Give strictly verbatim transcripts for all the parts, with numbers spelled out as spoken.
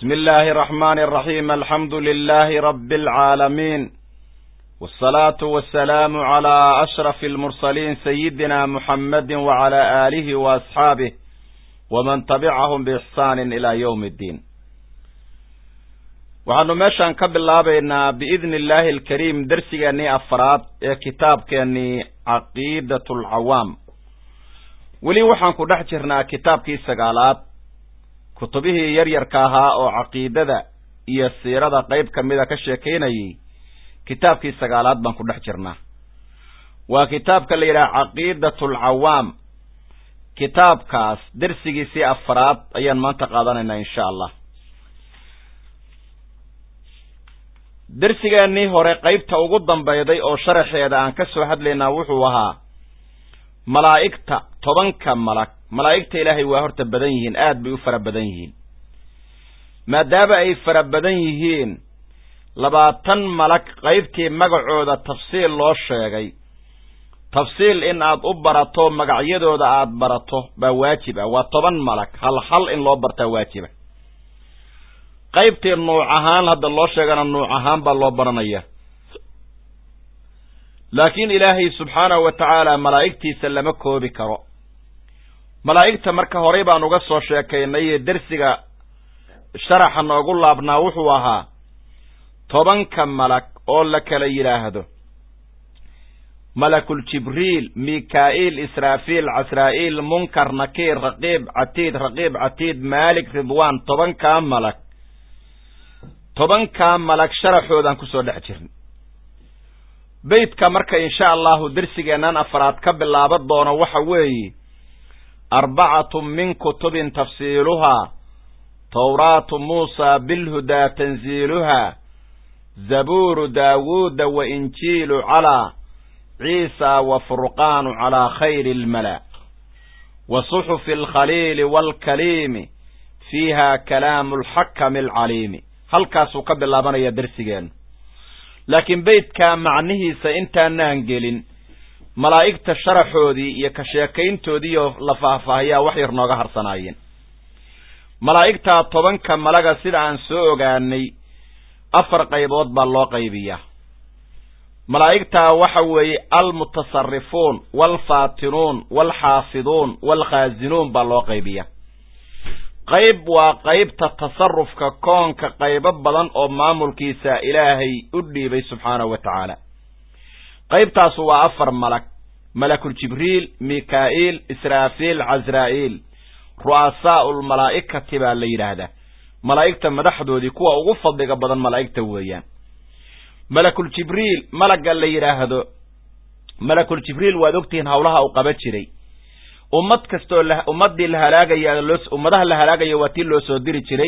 بسم الله الرحمن الرحيم الحمد لله رب العالمين والصلاة والسلام على أشرف المرسلين سيدنا محمد وعلى آله وأصحابه ومن تبعهم بإحسان إلى يوم الدين. وعنو ماشان كبالله بينا بإذن الله الكريم درسي أني أفراد كتاب كأني عقيدة العوام ولي وحان كدح جرنا كتاب كي سقالات كتبه يرير كاها أو عقيدة يسيرة قيب كميدا كشيكيني كتاب كي سقالات بان كدح جرنا وكتاب كالليلة عقيدة العوام كتاب كاس درسي سي أفراد أيان منطقة إن شاء الله. درسيغاني هوري قيبتا ugu dambayday oo sharaxeeda aan ka soo hadlaynaa wuxuu ahaa malaa'ikta tobanka malag malaa'ikta ilaahay waa horta badan yihiin aad bay u fara badan yihiin maadaama ay fara badan yihiin labaatan malag qaybtii magacooda tafsiil loo sheegay tafsiil in aad u barato magacyadooda aad barato baa waajib ah waa toban malag hal hal in loo bartaa waajib ah qaybtii nuuc ahaan hadda loo sheegana nuuc ahaan baa loo baranaya laakiin ilaahay subxaanahu wa tacaala malaa'igtiisa lama koobi karo malaa'igta marka horey baan uga soo sheekaynay dersiga sharaxa noogu laabnaa wuxuu ahaa tobanka malag oo la kala yidhaahdo malakul jibriil mikaa'il israafiil casraa'iil munkar nakiir raqiib catiid raqiib catiid maalik ridwaan tobankaa malag tobankaa malag sharaxoodaan ku soo dhex jirnay beydka marka insha allahu dersigeennan afraad ka bilaaba doono waxa weeye arbacatun min kutubin tafsiiluhaa tawraatu muusaa bilhudaa tanziiluhaa zabuuru daawuuda wa injiilu calaa ciisa wa furqaanu calaa khayri almala wa suxufi alkhaliili waalkaliimi fiiha kalaamu alxakami alcaliimi halkaasuu ka bilaabanaya dersigeennu laakiin beydkaa macnihiisa intaanaan gelin malaa'igta sharaxoodii iyo ka sheekayntoodiioo la faahfaahiyaa wax yar nooga harsanaayeen malaa'igtaa tobanka malaga sida aan soo ogaanay afar qaybood baa loo qaybiyaa malaa'igtaa waxa weeye almutasarrifuun waalfaatinuun waalxaafiduun waalkhaasinuun baa loo qaybiyaa qayb waa qaybta tasarrufka koonka qaybo badan oo maamulkiisa ilaahay u dhiibay subxaanahu wa tacaala qaybtaasu waa afar malag malakul jibriil mikaa'iil israafiil casraa'iil ru'asaa'ul malaa'ikati baa la yidhaahdaa malaa'igta madaxdoodii kuwa ugu fadliga badan malaa'igta weeyaan malakul jibriil malagga la yidhaahdo malakul jibriil waad ogtihiin howlaha uu qaba jiray ummad kastoo ummadii la halaagaya loo ummadaha la halaagaya waa tii loo soo diri jiray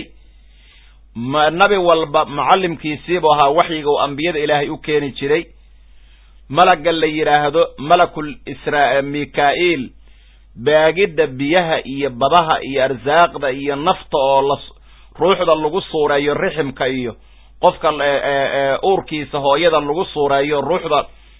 nabi walba macallimkiisiibu ahaa waxyiga uu ambiyada ilaahay u keeni jiray malagga la yidhaahdo malakul israa mikaa'iil baagidda biyaha iyo badaha iyo arsaaqda iyo nafta oo la ruuxda lagu suureeyo riximka iyo qofka uurkiisa hooyada lagu suureeyo ruuxda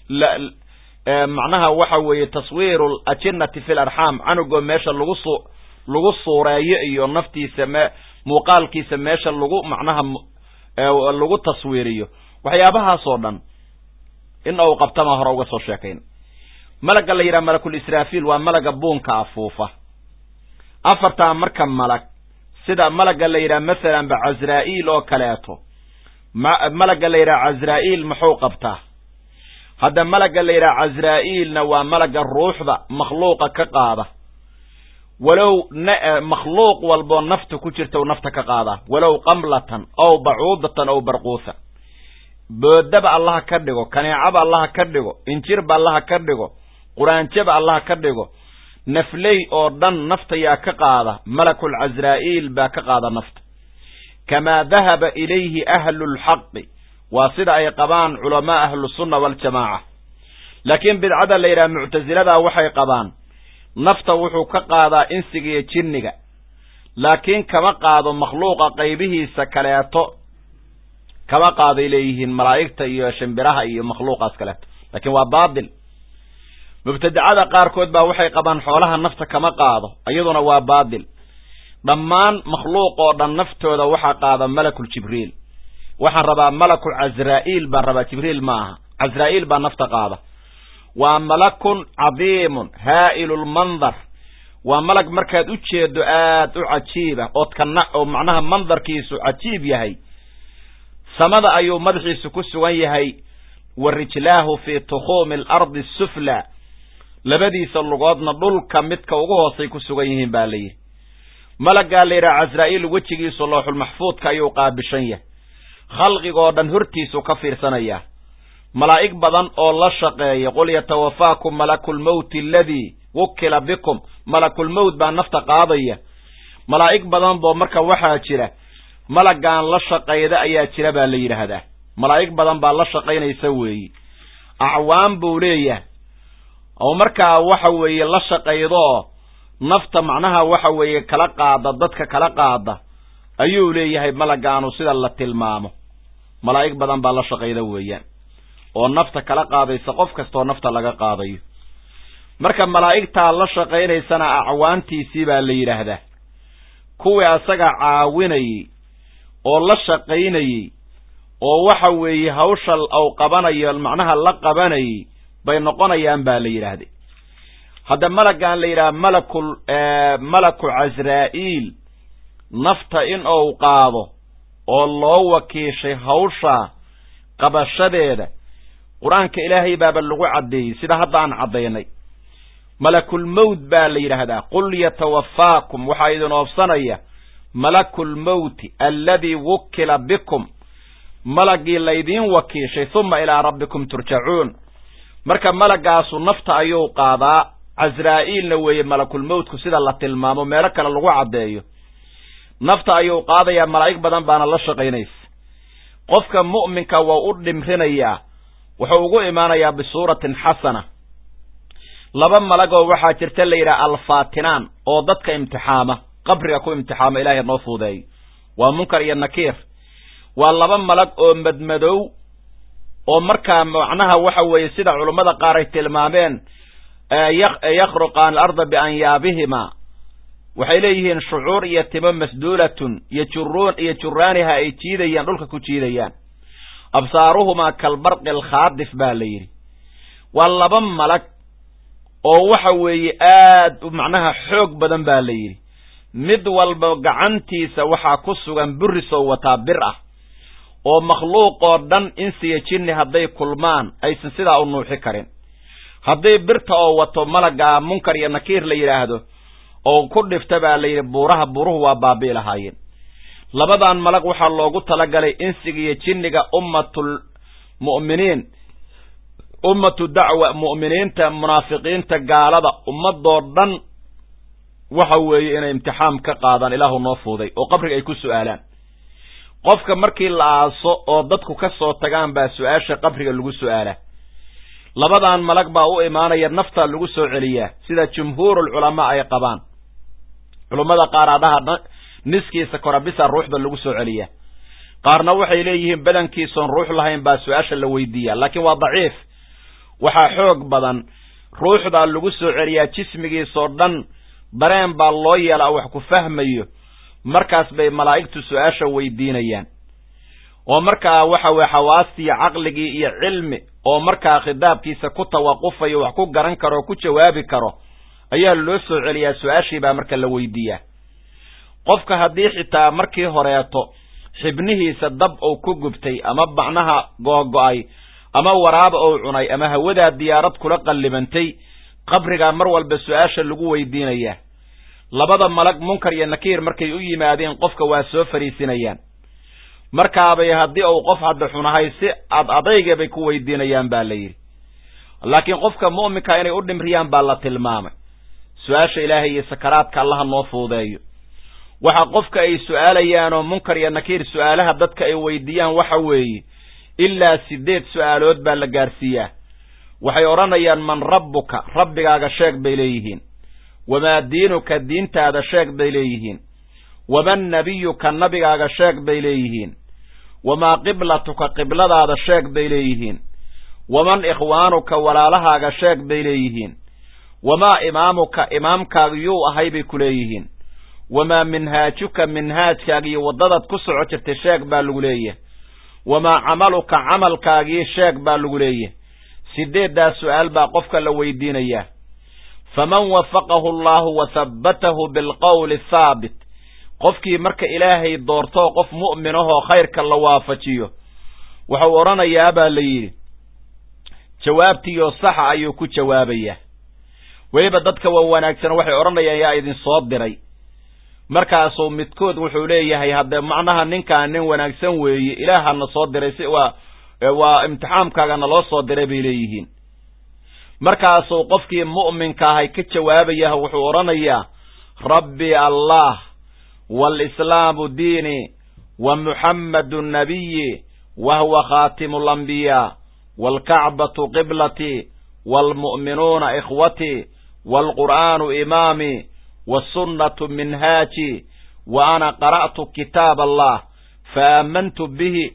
macnaha waxa weeye taswiiru ajinnati fi larxaam canugoo meesha lagu su lagu suureeyo iyo naftiisa me muuqaalkiisa meesha lagu macnaha lagu taswiiriyo waxyaabahaasoo dhan in uu qabtama hore uga soo sheekayn malagga la yidhaha malakul israafiil waa malaga buunka afuufa afartaa marka malag sida malagga la yidhaha masalan ba casraa'iil oo kaleeto malagga la yidhaha casraa'iil muxuu qabtaa hadda malagga la yidhaha casraa'iilna waa malagga ruuxda makhluuqa ka qaada walow makhluuq walboo nafta ku jirta u nafta ka qaadaa walow qamlatan ow bacuudatan ow barquusa boodaba allaha ka dhigo kaneecaba allaha ka dhigo injirba allaha ka dhigo quraanjaba allaha ka dhigo nafley oo dhan nafta yaa ka qaada malakul casraa'iil baa ka qaada nafta kamaa dahaba ilayhi ahlulxaqi waa sida ay qabaan culamaa ahlusunna waaljamaaca laakiin bidcada la yidhaha muctasiladaa waxay qabaan nafta wuxuu ka qaadaa insiga iyo jinniga laakiin kama qaado makhluuqa qaybihiisa kaleeto kama qaaday leeyihiin malaa'igta iyo shimbiraha iyo makhluuqaas kaleeto laakiin waa baatil mubtadacada qaarkood baa waxay qabaan xoolaha nafta kama qaado iyaduna waa baatil dhammaan makhluuq oo dhan naftooda waxaa qaada malakul jibriil waxaan rabaa malakul casraa'iil baan rabaa jibriil ma aha casraa'iil baa nafta qaada waa malakun cadiimun haa'ilulmandar waa malag markaad u jeedo aad u cajiiba ood kana oo macnaha mandarkiisu cajiib yahay samada ayuu madaxiisu ku sugan yahay wa rijlaahu fii tukhuumi alardi asufla labadiisa lugoodna dhulka midka ugu hoosay ku sugan yihiin baa la yidhi malaggaa la yidhaha casraa'iil wejigiisu looxul maxfuudka ayuu qaabishan yahay khalqigoo dhan hortiisu ka fiirsanayaa malaa'ig badan oo la shaqeeya qul yatawafaakum malakulmowti aladii wukila bikum malakulmowt baa nafta qaadaya malaa'ig badan boo marka waxaa jira malaggaan la shaqayda ayaa jira baa la yidhaahdaa malaa'ig badan baa la shaqaynaysa weeyi acwaan buu leeyahay oo markaa waxa weeye la shaqaydooo nafta macnaha waxa weeye kala qaada dadka kala qaada ayuu leeyahay malagaanu sida la tilmaamo malaa'ig badan baa la shaqayda weeyaan oo nafta kala qaadaysa qof kastoo nafta laga qaadayo marka malaa'igtaa la shaqaynaysana acwaantiisii baa la yidhaahdaa kuwii asaga caawinayey oo la shaqaynayey oo waxa weeye hawsha ou qabanayo macnaha la qabanayey bay noqonayaan baa la yidhaahday hadda malaggaan la yidhaha malakul malaku casraa'iil nafta in uu qaado oo loo wakiishay hawsha qabashadeeda qur-aanka ilaahay baaba lagu caddeeyey sida hadda aan caddaynay malakulmowt baa la yidhaahdaa qul yatawafaakum waxaa idin oofsanaya malakulmowti alladii wukila bikum malagii laydiin wakiishay huma ilaa rabbikum turjacuun marka malaggaasu nafta ayuu qaadaa casraa'iilna weeye malakulmowtku sida la tilmaamo meelo kale lagu caddeeyo nafta ayuu qaadayaa malaa'ig badan baana la shaqaynaysa qofka mu'minka waa u dhimrinayaa wuxuu ugu imaanayaa bisuuratin xasana laba malagoo waxaa jirta la yidhaha alfaatinaan oo dadka imtixaama qabriga ku imtixaama ilaahay noo fuudeeyo waa munkar iyo nakiir waa laba malag oo madmadow oo markaa macnaha waxa weeye sida culummada qaar ay tilmaameen yakhruqaan alarda bianyaabihima waxay leeyihiin shucuur iyo timo masduulatun yajuruun iyo juraaniha ay jiidayaan dhulka ku jiidayaan absaaruhumaa kalbarqi alkhaadif baa la yidhi waa laba malag oo waxa weeye aad macnaha xoog badan baa la yidhi mid walba gacantiisa waxaa ku sugan burrisoo wataa bir ah oo makhluuqoo dhan insiya jinni hadday kulmaan aysan sidaa u nuuxi karin hadday birta oo wato malaggaa munkar iyo nakiir la yidhaahdo oo ku dhifta baa la yidhi buuraha buuruhu waa baabi'i lahaayeen labadan malag waxaa loogu talagalay insiga iyo jinniga ummatul mu'miniin ummatu dacwa mu'miniinta munaafiqiinta gaalada ummadoo dhan waxa weeye inay imtixaam ka qaadaan ilaahu noo fuuday oo qabriga ay ku su'aalaan qofka markii la aaso oo dadku ka soo tagaan baa su-aasha qabriga lagu su'aalaa labadan malag baa u imaanaya naftaa lagu soo celiyaa sida jumhuurul culamaa ay qabaan culummada qaar adhaha niskiisa korabisa ruuxda lagu soo celiyaa qaarna waxay leeyihiin badankiisoon ruux lahayn baa su-aasha la weydiiyaa laakiin waa daciif waxaa xoog badan ruuxdaa lagu soo celiyaa jismigiisoo dhan dareen baa loo yeelaa wax ku fahmayo markaas bay malaa'igtu su-aasha weydiinayaan oo markaa waxa weye xawaastii caqligii iyo cilmi oo markaa khitaabkiisa ku tawaqufayo wax ku garan karo oo ku jawaabi karo ayaa loo soo celiyaa su-aashii baa marka la weydiiyaa qofka haddii xitaa markii horeeto xibnihiisa dab uu ku gubtay ama bacnaha googo'ay ama waraaba uu cunay ama hawadaa diyaarad kula qallibantay qabrigaa mar walba su-aasha lagu weydiinayaa labada malag munkar iyo nakiir markay u yimaadeen qofka waa soo fariisinayaan markaabay haddii uu qof hadda xunahay si ad adayga bay ku weydiinayaan baa la yidhi laakiin qofka mu'minka inay u dhimriyaan baa la tilmaamay su-aasha ilaahay iyo sakaraadka allaha noo fuudeeyo waxa qofka ay su-aalayaan oo munkar iyo nakiir su-aalaha dadka ay weydiiyaan waxa weeye ilaa sideed su-aalood baa la gaarsiiyaa waxay odhanayaan man rabbuka rabbigaaga sheeg bay leeyihiin wamaa diinuka diintaada sheeg bay leeyihiin waman nabiyuka nabigaaga sheeg bay leeyihiin wamaa qiblatuka qibladaada sheeg bay leeyihiin waman ikhwaanuka walaalahaaga sheeg bay leeyihiin wamaa imaamuka imaamkaaga yuu ahay bay ku leeyihiin wamaa minhaajuka minhaajkaagii waddadaad ku soco jirtay sheeg baa lagu leeyahay wamaa camaluka camalkaagii sheeg baa lagu leeyahay sideeddaas su'aal baa qofka la weydiinayaa faman wafaqahu allahu wa habbatahu bilqowli thaabit qofkii marka ilaahay doortoo qof mu'min ahoo khayrka la waafajiyo wuxuu odhanayaa baa la yidhi jawaabtiiyoo saxa ayuu ku jawaabayaa weliba dadka waa wanaagsan waxay odhanayaan yaa idin soo diray markaasuu midkood wuxuu leeyahay haddee macnaha ninkaan nin wanaagsan weeye ilaahana soo diray si waa waa imtixaamkaagana loo soo diray bay leeyihiin markaasuu qofkii mu'minka ahay ka jawaabaya wuxuu odhanayaa rabbi allah walislaamu diini wa muxammadu nabiyi wa huwa khaatimu alambiyaa waalkacbatu qiblatii waalmu'minuuna ikhwatii waalqur'aanu imaamii wasunnatu minhaaji wa ana qara'tu kitaab allah faaamantu bihi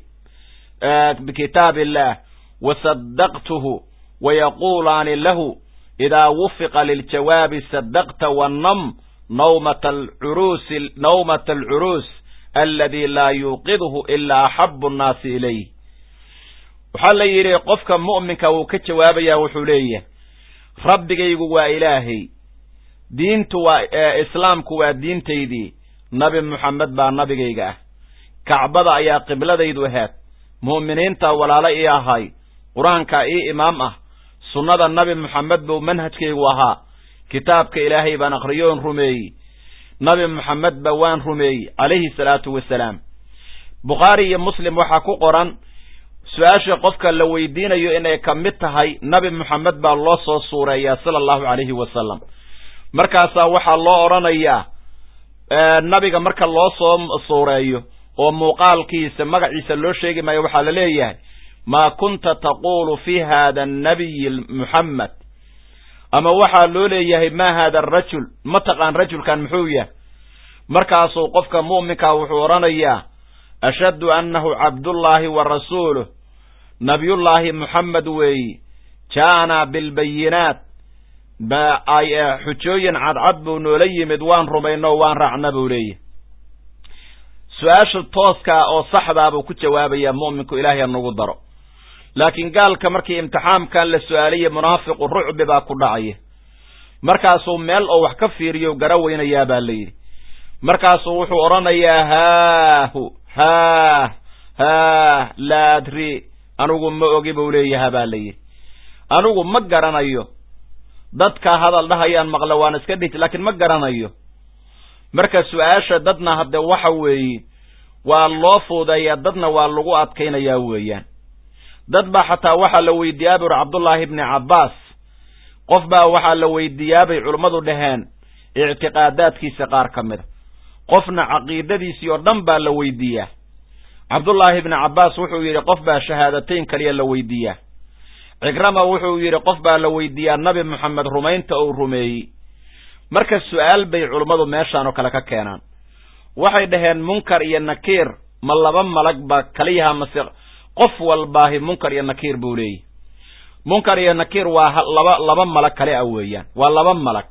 bikitaab illah wasaddaqtuhu wayaquulaani lahu idaa wufiqa liljawaabi saddaqta wannam nawmata alcuruusi nawmata alcuruus alladii laa yuuqiduhu ilaa axabu annaasi ilayh waxaa la yidhi qofka mu'minka wuu ka jawaabayaa wuxuu leeyahay rabbigaygu waa ilaahay diintu waa islaamku waa diintaydii nabi moxamed baa nabigayga ah kacbada ayaa qibladaydu ahayd mu'miniinta walaalo ii ahay qur-aanka ii imaam ah sunnada nabi moxamed buu manhajkaygu ahaa kitaabka ilaahay baan akhriyoon rumeeyey nabi moxamed ba waan rumeeyey calayhi salaatu wasalaam bukhaari iyo muslim waxaa ku qoran su-aasha qofka la weydiinayo inay ka mid tahay nabi moxamed baa loo soo suureeyaa sala allahu calayhi wasalam markaasaa waxaa loo odhanayaa nabiga marka loo soo suureeyo oo muuqaalkiisa magaciisa loo sheegi maayo waxaa la leeyahay maa kunta taquulu fi hada annabiyi muxamed ama waxaa loo leeyahay ma hada arajul ma taqaan rajulkan muxuu yahay markaasuu qofka mu'minkaa wuxuu odhanayaa ashhadu annahu cabdullaahi wa rasuuluh nabiyullaahi moxamed weeyi jaa'anaa bilbayinaat ba ay xujooyin cadcad buu noola yimid waan rumayno waan raacna buu leeyahy su-aasha tooskaa oo saxdaa buu ku jawaabayaa mu'minku ilaahay hanagu daro laakiin gaalka markii imtixaamkan la su-aalaya munaafiqu rucbi baa ku dhacaya markaasuu meel oo wax ka fiiriyo gara weynayaa baa la yidhi markaasuu wuxuu odhanayaa haahu haah haah laa adri anigu ma ogi buu leeyaha baa la yidhi anigu ma garanayo dadka hadal dhahayaan maqla waan iska dhih laakiin ma garanayo marka su-aasha dadna hadde waxa weeye waa loo fuudeeyaa dadna waa lagu adkaynayaa weeyaan dad baa xataa waxaa la weydiiyaa bur cabdullaahi ibni cabbaas qof baa waxaa la weydiiyaa bay culummadu dhaheen ictiqaadaadkiisa qaar ka mida qofna caqiidadiisii oo dhan baa la weydiiyaa cabdullaahi ibni cabbaas wuxuu yidhi qof baa shahaadateyn kaliya la weydiiyaa cikrama wuxuu yidhi qof baa la weydiiyaa nabi moxamed rumaynta uu rumeeyey marka su-aal bay culummadu meeshaan oo kale ka keenaan waxay dhaheen munkar iyo nakiir ma laba malag ba kaliyaha mase qof walbaahi munkar iyo nakiir buu leeyahy munkar iyo nakiir waa laba laba malag kale ah weeyaan waa laba malag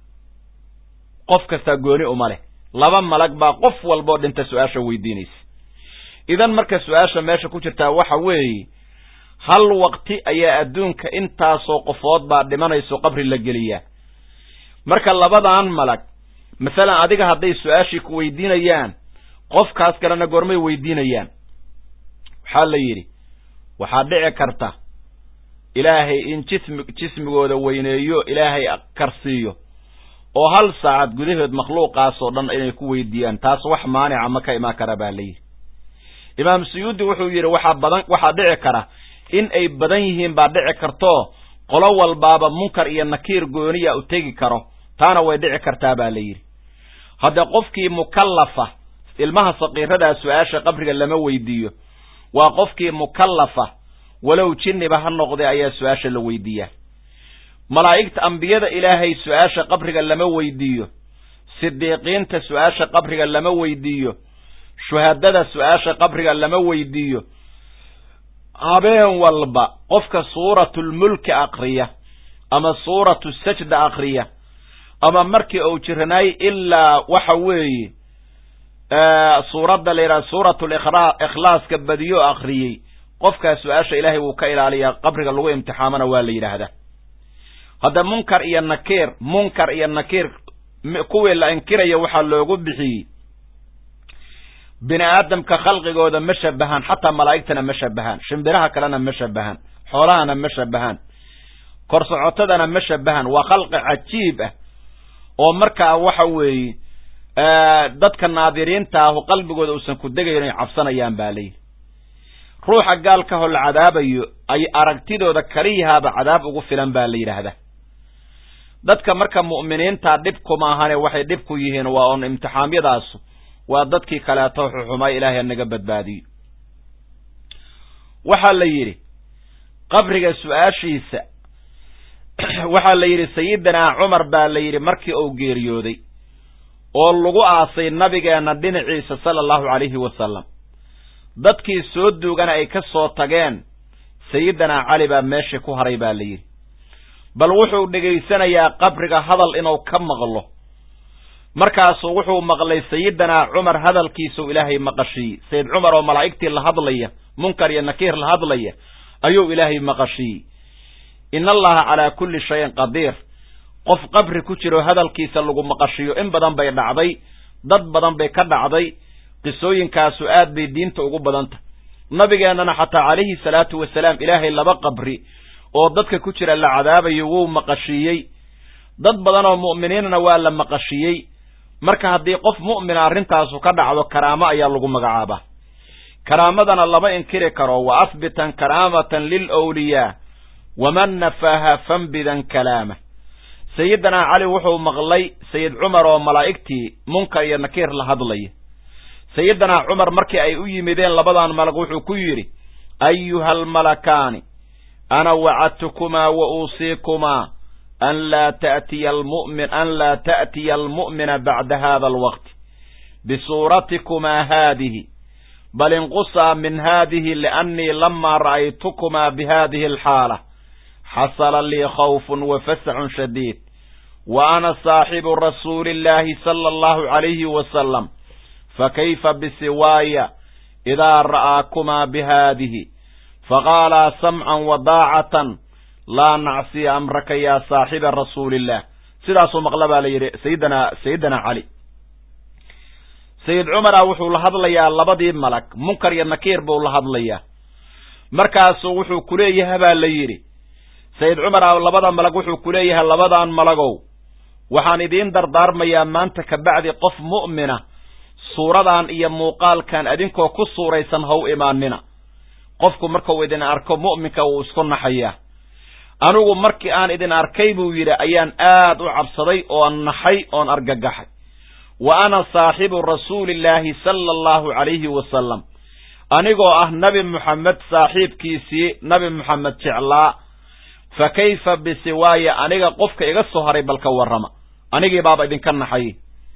qof kastaa gooni uma leh laba malag baa qof walboo dhinta su-aasha weydiinaysa idan marka su-aasha meesha ku jirtaa waxa weeye hal waqti ayaa adduunka intaasoo qofood baa dhimanayso qabri la geliyaa marka labadan malag masalan adiga hadday su-aashii ku weydiinayaan qofkaas kalena goormay weydiinayaan waxaa la yidhi waxaa dhici karta ilaahay in jismi jismigooda weyneeyo ilaahay karsiiyo oo hal saacad gudaheed makhluuqaas oo dhan inay ku weydiiyaan taas wax maanica ma ka imaan kara baa layidhi imaam suyuudi wuxuu yidhi waxaa badan waxaa dhici kara in ay badan yihiin baa dhici karto qolo walbaaba munkar iyo nakiir gooniya u tegi karo taana way dhici kartaa baa la yidhi hadda qofkii mukallafa ilmaha saqiiradaa su-aasha qabriga lama weydiiyo waa qofkii mukallafa walow jinniba ha noqday ayaa su-aasha la weydiiyaa malaa'igta ambiyada ilaahay su-aasha qabriga lama weydiiyo sidiiqiinta su-aasha qabriga lama weydiiyo shuhadada su-aasha qabriga lama weydiiyo habeen walba qofka suuratulmulki akriya ama suuratu sajda akriya ama markii uu jirnay ilaa waxa weeye suuradda la yidhaha suuratul ikhlaaska badiyo akhriyey qofkaas su-aasha ilaahay wuu ka ilaaliyaa qabriga lagu imtixaamana waa la yidhaahdaa. hadda munkar iyo nakiir munkar iyo nakiir kuwii la inkiraya waxaa loogu bixiyey bini aadamka khalqigooda ma shabahaan, xataa malaa'igtana ma shabahaan, shimbiraha kalena ma shabahaan, xoolahana ma shabahaan, korsocotadana ma shabahaan. waa khalqi cajiib ah oo markaa waxa weeye dadka naadiriinta ahu qalbigooda uusan ku degayn ay cabsanayaan baa layidhi. ruuxa gaalka hoo la cadaabayo ay aragtidooda kaliyahaaba cadaab ugu filan baa la yidhaahdaa. dadka marka mu'miniinta dhib kuma ahane waxay dhib ku yihiin waa on imtixaamyadaasu waa dadkii kaleeto xuxumay ilaahay naga badbaadiyo. waxaa la yidhi qabriga su-aashiisa waxaa la yidhi sayidinaa cumar baa la yidhi markii uu geeriyooday oo lagu aasay nabigeenna dhinaciisa sala allahu calayhi wasalam, dadkii soo duugana ay ka soo tageen, sayidinaa cali baa meeshii ku haray baa la yidhi. bal wuxuu dhegaysanayaa qabriga hadal inuu ka maqlo. markaasuu wuxuu maqlay sayidinaa cumar hadalkiisuu ilaahay maqashiiyey. sayid cumar oo malaa'igtii la hadlaya, munkar iyo nakiir la hadlaya, ayuu ilaahay maqashiiyey. in allaha calaa kulli shayin qadiir. qof qabri ku jiro hadalkiisa lagu maqashiyo in badan bay dhacday, dad badan bay ka dhacday. qisooyinkaasu aad bay diinta ugu badantah. nabigeennana xataa calayhi salaatu wasalaam ilaahay laba qabri oo dadka ku jira la cadaabayo wuu maqashiiyey. dad badan oo mu'miniinna waa la maqashiiyey. marka haddii qof mu'mina arrintaasu ka dhacdo karaamo ayaa lagu magacaabaa. karaamadana lama inkiri karo. wa ahbitan karaamatan lilwliyaa waman nafaaha fambidan kalaama. sayidinaa cali wuxuu maqlay sayid cumar oo malaa'igtii munkar iyo nakiir la hadlaya. sayidinaa cumar markii ay u yimideen labadan malag wuxuu ku yidhi ayuha almalakaani ana wacadtukumaa wa uusiikumaa an laa ta'tiya almu'min an laa ta'tiya almu'mina bacda hada alwaqti bisuuratikumaa haadihi bal inqusaa min haadihi liannii lamaa ra'aytukumaa bihadihi alxaala xasala lii khawfun wa fasacun shadiid wa ana saaxibu rasuuli illaahi sala allahu calayhi wasalam fakayfa bisiwaaya idaa ra'aakumaa bihaadihi faqaalaa samcan wadaacatan laa nacsiya amraka yaa saaxiba rasuuliillah. sidaasuu maqla baa la yidhi sayidina sayidina cali. sayid cumara wuxuu la hadlayaa labadii malag, munkar iyo nakiir buu la hadlayaa. markaasuu wuxuu ku leeyahay baa la yidhi sayid cumara labada malag wuxuu ku leeyahay labadan malagow waxaan idiin dardaarmayaa maanta ka bacdi qof mu'mina suuradan iyo muuqaalkan adinkoo ku suuraysan ha u imaanina. qofku markuu idin arko mu'minka wuu isku naxayaa. anigu markii aan idin arkay buu yidhi ayaan aad u cabsaday oon naxay oon argagaxay. wa ana saaxibu rasuulillaahi sala allahu calayhi wasalam, anigoo ah nabi muxamed saaxiibkiisii nabi muxamed jeclaa. fa kayfa bisiwaaya aniga qofka iga soo haray balka warrama, anigii baaba idinka naxay.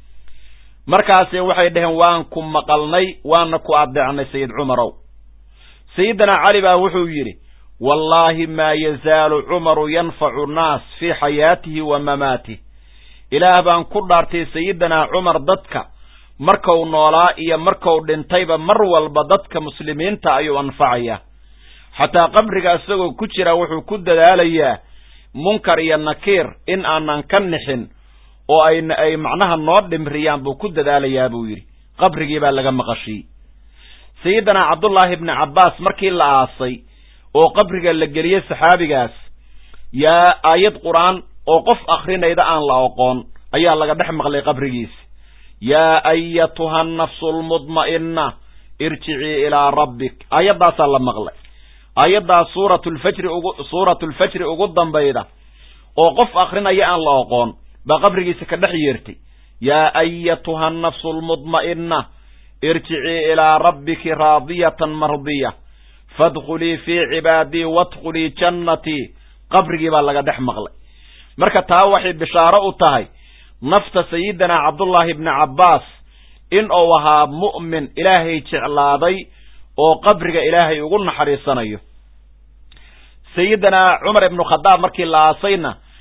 markaasi waxay dhaheen waan ku maqalnay waana ku adeecnay sayid cumarow. sayidinaa cali baa wuxuu yidhi wallaahi maa yazaalu cumaru yanfacu nnaas fii xayaatihi wa mamaatih. ilaah baan ku dhaartay sayidinaa cumar dadka markuu noolaa iyo markuu dhintayba mar walba dadka muslimiinta ayuu anfacayaa. xataa qabriga isagoo ku jira wuxuu ku dadaalayaa munkar iyo nakiir in aanan ka nixin oo ay ay macnaha noo dhimriyaan buu ku dadaalayaa buu yidhi. qabrigii baa laga maqashiyey. sayidinaa cabdullaahi ibni cabbaas markii la aasay oo qabriga la geliyey saxaabigaas, yaa aayad qur'aan oo qof akrinayda aan la aqoon ayaa laga dhex maqlay qabrigiisa. yaa ayatuha annafsu almudma'inna irjicii ilaa rabbik. aayaddaasaa la maqlay. aayaddaas suuratulfajri ugu suuratulfajri ugu dambayda oo qof akrinaya aan la aqoon baa qabrigiisa ka dhex yeertay. yaa ayatuha annafsu almudma'inna irjicii ilaa rabbiki raadiyatan mardiya fadkhulii fii cibaadii wadkhulii jannatii. qabrigii baa laga dhex maqlay. marka taa waxay bishaaro u tahay nafta sayidinaa cabdullaahi ibni cabbaas in uu ahaa mu'min ilaahay jeclaaday oo qabriga ilaahay ugu naxariisanayo. sayidinaa cumar ibnu khadaab markii la aasayna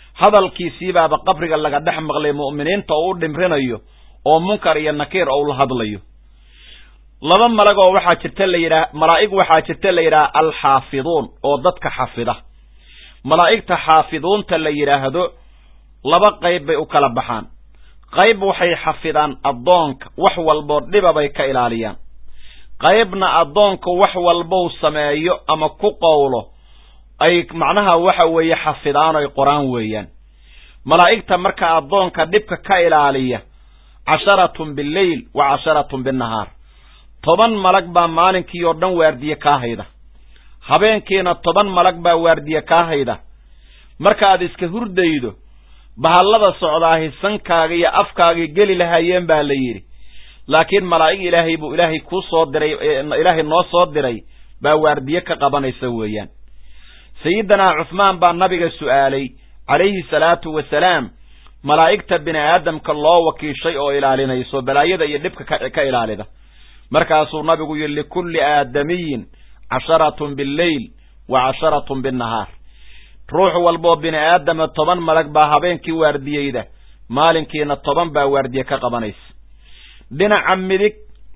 hadalkiisii baaba qabriga laga dhex maqlay mu'miniinta oo u dhimrinayo oo munkar iyo nakiir oo la hadlayo laba malag oo waxaa jirta la yidhaah malaa'ig waxaa jirta la yidhaah alxaafiduun oo dadka xafida malaa'igta xaafiduunta la yidhaahdo laba qayb bay u kala baxaan qayb waxay xafidaan addoonka wax walboo dhiba bay ka ilaaliyaan qaybna addoonka wax walbou sameeyo ama ku qowlo ay macnaha waxa weeye xafidaan oy qoraan weeyaan malaa'igta marka addoonka dhibka ka ilaaliya casharatun billayl wa casharatun binnahaar toban malag baa maalinkii oo dhan waardiye kaa hayda habeenkiina toban malag baa waardiye kaa hayda marka aad iska hurdaydo bahallada socdaahi sankaaga iyo afkaaga geli lahaayeen baa la yidhi laakiin malaa'ig ilaahay buu ilaahay kuu soo diray ilaahay noo soo diray baa waardiye ka qabanaysa weeyaan sayidinaa cusmaan baa nabiga su'aalay calayhi salaatu wasalaam malaa'igta bini aadamka loo wakiishay oo ilaalinayso balaayada iyo dhibka ka ilaalida markaasuu nabigu yidhi likulli aadamiyin casharatun billayl wa casharatun binnahaar ruux walboo bini aadama toban malag baa habeenkii waardiyeyda maalinkiina toban baa waardiye ka qabanaysa dhinaca midig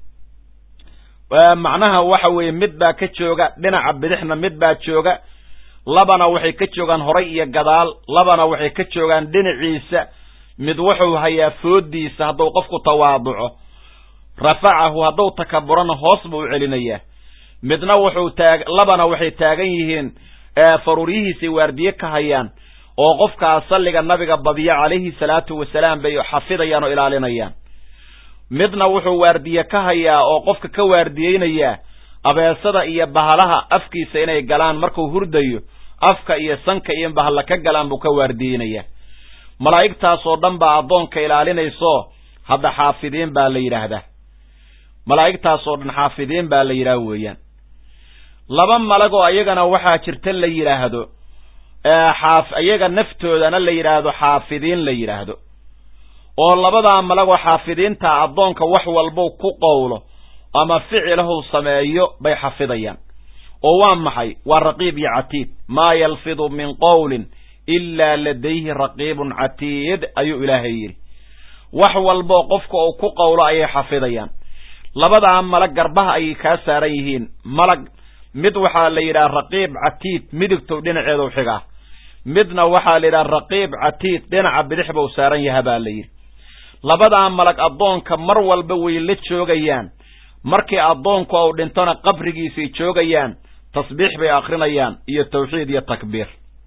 macnaha waxa weeye mid baa ka jooga dhinaca bidixna mid baa jooga labana waxay ka joogaan horay iyo gadaal labana waxay ka joogaan dhinaciisa mid wuxuu hayaa foodiisa hadduu qofku tawaaduco rafacahu hadduu takaburana hoos buu u celinayaa midna wuxuu taag labana waxay taagan yihiin faruuriyihiisay waardiye ka hayaan oo qofkaa salliga nabiga badiya calayhi salaatu wasalaam bay xafidayaan oo ilaalinayaan midna wuxuu waardiye ka hayaa oo qofka ka waardiyeynayaa abeesada iyo bahalaha afkiisa inay galaan markuu hurdayo afka iyo sanka iyo bahalla ka galaan buu ka waardiyeynayaa malaa'igtaas oo dhan baa addoonka ilaalinayso hadda xaafidiin baa la yidhaahdaa malaa'igtaas oo dhan xaafidiin baa la yidhaah weeyaan laba malag oo ayagana waxaa jirta la yidhaahdo xaaf ayaga naftoodana la yidhaahdo xaafidiin la yidhaahdo oo labadaa malagoo xaafidiinta addoonka wax walbou ku qowlo ama ficilahu sameeyo bay xafidayaan oo waa maxay waa raqiib iyo catiid maa yalfidu min qowlin ilaa ladayhi raqiibun catiid ayuu ilaahay yidhi wax walboo qofka uu ku qowlo ayay xafidayaan labadaa malag garbaha ayay kaa saaran yihiin malag mid waxaa la yidhaha raqiib catiid midigtow dhinaceedu xigaa midna waxaa la yidhaha raqiib catiid dhinaca bidix buu saaran yaha baa la yidhi labadaa malag addoonka mar walba way la joogayaan markii addoonku uu dhintona qabrigiisay joogayaan tasbiix bay akrinayaan iyo tawxiid iyo takbiir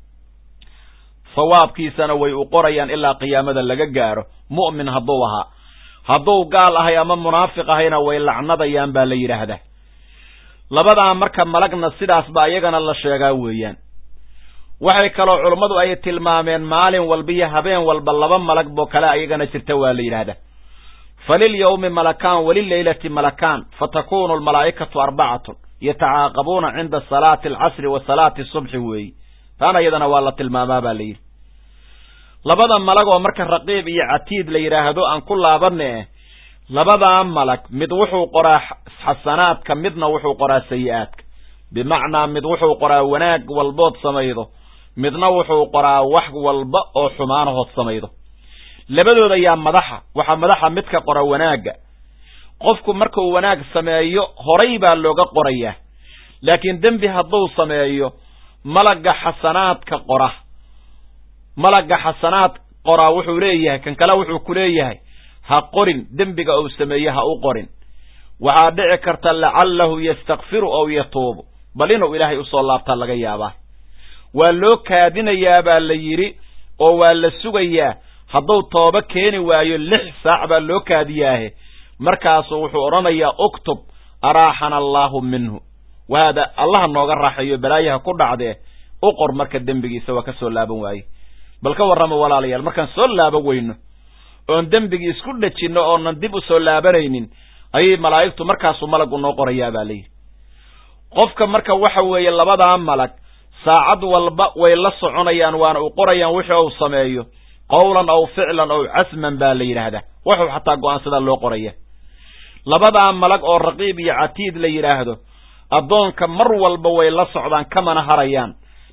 sawaabkiisana way u qorayaan ilaa qiyaamada laga gaaro mu'min hadduu ahaa hadduu gaal ahay ama munaafiq ahayna way lacnadayaan baa la yidhaahdaa labadaa marka malagna sidaas ba iyagana la sheegaa weeyaan waxay kaloo culummadu ay tilmaameen maalin walba iyo habeen walba laba malag boo kale ayagana jirta waa la yidhaahdaa falilyawmi malakaan walileylati malakaan fatakunu almalaa'ikatu arbacatun yatacaaqabuuna cinda salaati alcasri wa salaati subxi weeyi taana iyadana waa la tilmaamaa baa la yidhi labada malag oo marka raqiib iyo catiid la yidhaahdo aan ku laabanne labadaa malag mid wuxuu qoraa xasanaadka midna wuxuu qoraa sayi-aadka bimacnaa mid wuxuu qoraa wanaag walbood samaydo midna wuxuu qoraa wax walba oo xumaanahood samaydo labadooda yaa madaxa waxaa madaxa midka qora wanaagga qofku markuu wanaag sameeyo horay baa looga qorayaa laakiin dembi hadduu sameeyo malagga xasanaadka qora malagga xasanaad qoraa wuxuu leeyahay kan kale wuxuu ku leeyahay ha qorin dembiga uu sameeye ha u qorin waxaa dhici karta lacallahu yastakfiru aw yatuubu bal inuu ilaahay usoo laabtaa laga yaabaa waa loo kaadinayaa baa la yidhi oo waa la sugayaa hadduu tooba keeni waayo lix saac baa loo kaadiyaahe markaasuu wuxuu odhanayaa uktub araaxana allaahu minhu waada allaha nooga raaxeeyo balaayaha ku dhacdee u qor marka dembigiisa waa ka soo laaban waaye bal ka warrama walaalayaal markaan soo laaban weyno oon dembigii isku dhejinno oonan dib u soo laabanaynin ayay malaa'igtu markaasuu malagu noo qorayaa baa layidhi qofka marka waxa weeye labadaa malag saacad walba way la soconayaan waana u qorayaan wixii uu sameeyo qowlan aw ficlan aw casman baa la yidhaahdaa wuxuu xataa go-aansadaa loo qoraya labadaa malag oo raqiib iyo catiid la yidhaahdo addoonka mar walba way la socdaan kamana harayaan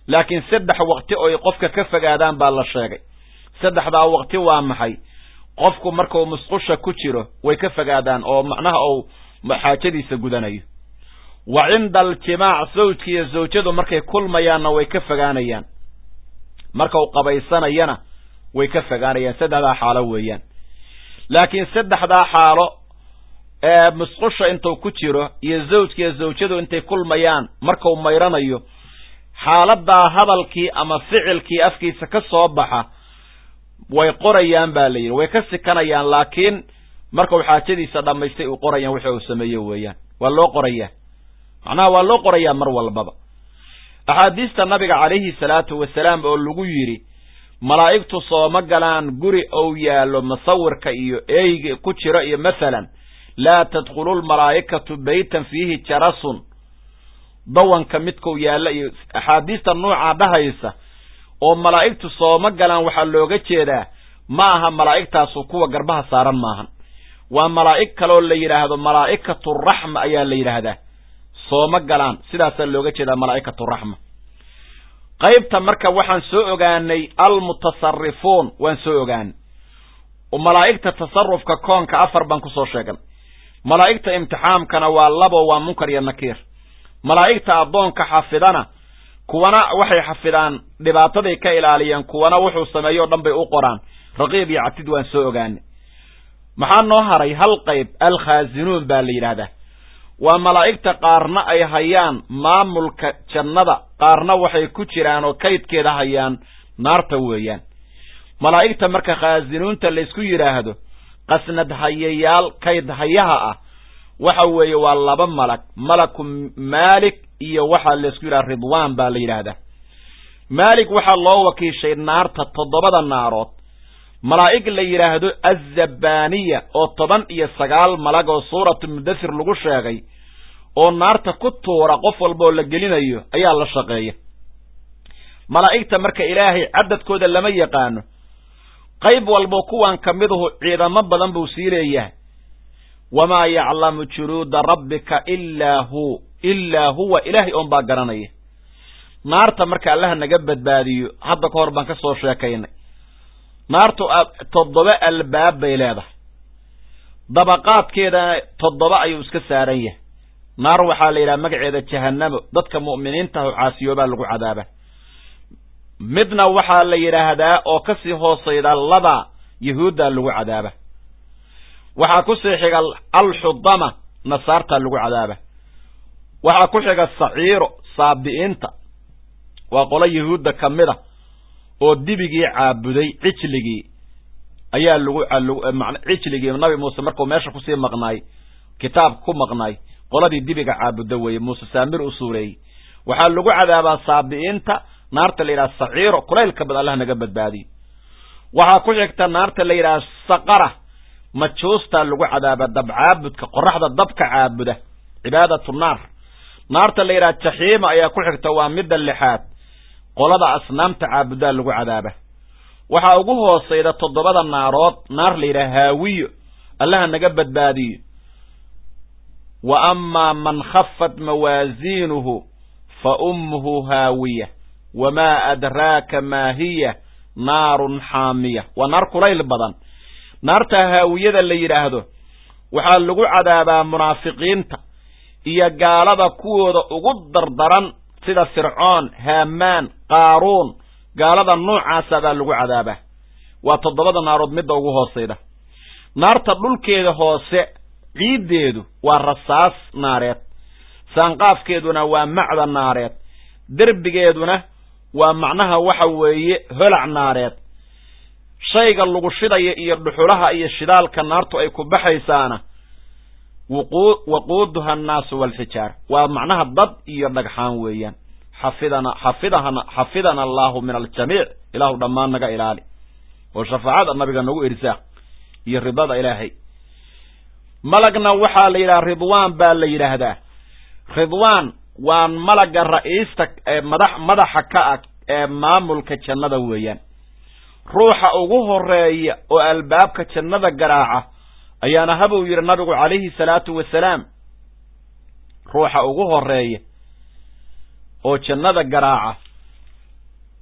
laakiin saddex waqti oo qofka ka fogaadaan baa la sheegay saddexdaa waqti waa maxay qofku markuu musqusha ku jiro way ka fogaadaan oo macnaha uu xaajadiisa gudanayo wa cinda aljimaac zawjka iyo zawjadu markay kulmayaanna way ka fogaanayaan marka uu qabaysanayana way ka fogaanayaan saddexdaa xaalo weeyaan laakiin saddexdaa xaalo ee musqusha intuu ku jiro iyo zawjka iyo zawjadu intay kulmayaan marka uu mayranayo xaaladaa hadalkii ama ficilkii afkiisa ka soo baxa way qorayaan baa la yidhi way ka sikanayaan laakiin marka uu xaajadiisa dhammaystay uu qorayaan wixii uu sameeyo weeyaan waa loo qorayaa macnaha waa loo qorayaa mar walbaba axaadiista nabiga calayhi salaatu wasalaam oo lagu yidhi malaa'igtu sooma galaan guri ou yaallo musawirka iyo eyga ku jiro iyo masalan laa tadkhulu lmalaa'ikatu baytan fiihi jarasun dawanka midkuu yaalla iyo axaadiista nuucaa dhahaysa oo malaa'igtu sooma galaan waxaa looga jeedaa ma aha malaa'igtaasu kuwa garbaha saaran maahan waa malaa'ig kaloo la yidhaahdo malaa'ikatu raxma ayaa la yidhaahdaa sooma galaan sidaasaa looga jeedaa malaa'ikatu raxma qaybta marka waxaan soo ogaanay almutasarrifuun waan soo ogaanay malaa'igta tasarrufka koonka afar baan kusoo sheegan malaa'igta imtixaamkana waa labo waa munkar iyo nakiir malaa'igta addoonka xafidana kuwana waxay xafidaan dhibaataday ka ilaaliyaan kuwana wuxuu sameeyo o dhan bay u qoraan raqiib iyo catid waan soo ogaanay maxaa noo haray hal qayb alkhaazinuun baa la yidhaahdaa waa malaa'igta qaarna ay hayaan maamulka jannada qaarna waxay ku jiraan oo kaydkeeda hayaan naarta weeyaan malaa'igta marka khaazinuunta laysku yidhaahdo qasnad hayayaal kayd hayaha ah waxa weeye waa laba malag malaku maalik iyo waxaa laysku yidhaha ridwaan baa la yidhaahdaa maalik waxaa loo wakiishay naarta toddobada naarood malaa'ig la yidhaahdo azabaniya oo toban iyo sagaal malag oo suuratu mudathir lagu sheegay oo naarta ku tuura qof walba oo la gelinayo ayaa la shaqeeya malaa'igta marka ilaahay cadadkooda lama yaqaano qayb walbo kuwan ka miduhu ciidamo badan buu sii leeyahay wamaa yaclamu junuuda rabbika ilaa hu ilaa huwa ilaahay oon baa garanaya naarta marka allaha naga badbaadiyo hadda ka hor baan ka soo sheekaynay naartu toddoba albaab bay leedahay dabaqaadkeedana toddoba ayuu iska saaran yahay naar waxaa la yidhaha magaceeda jahannamo dadka mu'miniintaah oo caasiyoobaa lagu cadaaba midna waxaa la yidhaahdaa oo ka sii hoosayda laba yahuuddaa lagu cadaaba waxaa ku sii xiga alxudama nasaartaa lagu cadaaba waxaa ku xiga saciiro saabi'iinta waa qolo yahuudda ka mid a oo dibigii caabuday cijligii ayaa lagu cijligii nabi muuse markuu meesha kusii maqnaay kitaabka ku maqnaay qoladii dibiga caabuda weeye muuse saamir u suureeyey waxaa lagu cadaabaa saabi'iinta naarta la yidhaha saciiro kulaylka bad allah naga badbaadiyo waxaa ku xigta naarta la yidhaha saqara majuustaa lagu cadaaba dab caabudka qoraxda dabka caabuda cibaadatu naar naarta la yidhaha jaxiima ayaa ku xigta waa midda lixaad qolada asnaamta caabudaa lagu cadaaba waxaa ugu hoosayda toddobada naarood naar la yidhaha haawiyo allaha naga badbaadiyo wa amaa man khafat mawaasiinuhu fa ummuhu haawiya wamaa adraaka maa hiya naarun xaamiya waa naar kulayl badan naarta haawiyada la yidhaahdo waxaa lagu cadaabaa munaafiqiinta iyo gaalada kuwooda ugu dardaran sida fircoon haamaan qaaruun gaalada noocaasa baa lagu cadaabaa waa toddobada naarood midda ugu hoosayda naarta dhulkeeda hoose ciiddeedu waa rasaas naareed saanqaafkeeduna waa macda naareed derbigeeduna waa macnaha waxa weeye holac naareed shayga lagu shidaya iyo dhuxulaha iyo shidaalka naartu ay ku baxaysaana waquuduha annaasu waalxijaar waa macnaha dad iyo dhagxaan weeyaan xafidana xafidahana xafidana allahu min aljamiic ilaahu dhammaan naga ilaali oo shafaacada nabiga nagu irsaaq iyo ridada ilaahay malagna waxaa la yidhaha ridwaan baa la yidhaahdaa ridwaan waa malaga ra'iista ee madax madaxa ka ah ee maamulka jannada weeyaan ruuxa ugu horeeya oo albaabka jannada garaaca ayaana habuu yidhi nabigu calayhi salaatu wasalaam ruuxa ugu horeeya oo jannada garaaca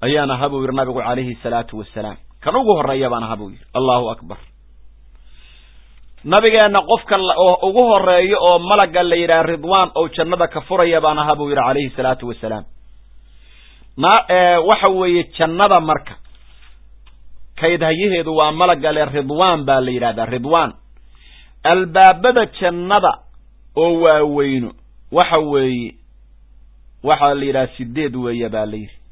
ayaana habuu yidhi nabigu calayhi salaatu wasalaam kan ugu horreeya baana habuu yidhi allahu akbar nabigeenna qofka oo ugu horreeyo oo malagga la yidhaha ridwaan oo jannada ka furaya baana habuu yidhi calayhi salaatu wasalaam na waxa weeye jannada marka kaydhayaheedu waa malagga le ridwaan baa la yidhahdaa ridwaan albaabada jannada oo waaweyno waxa weeye waxaa la yidhaha sideed weeye baa la yidhi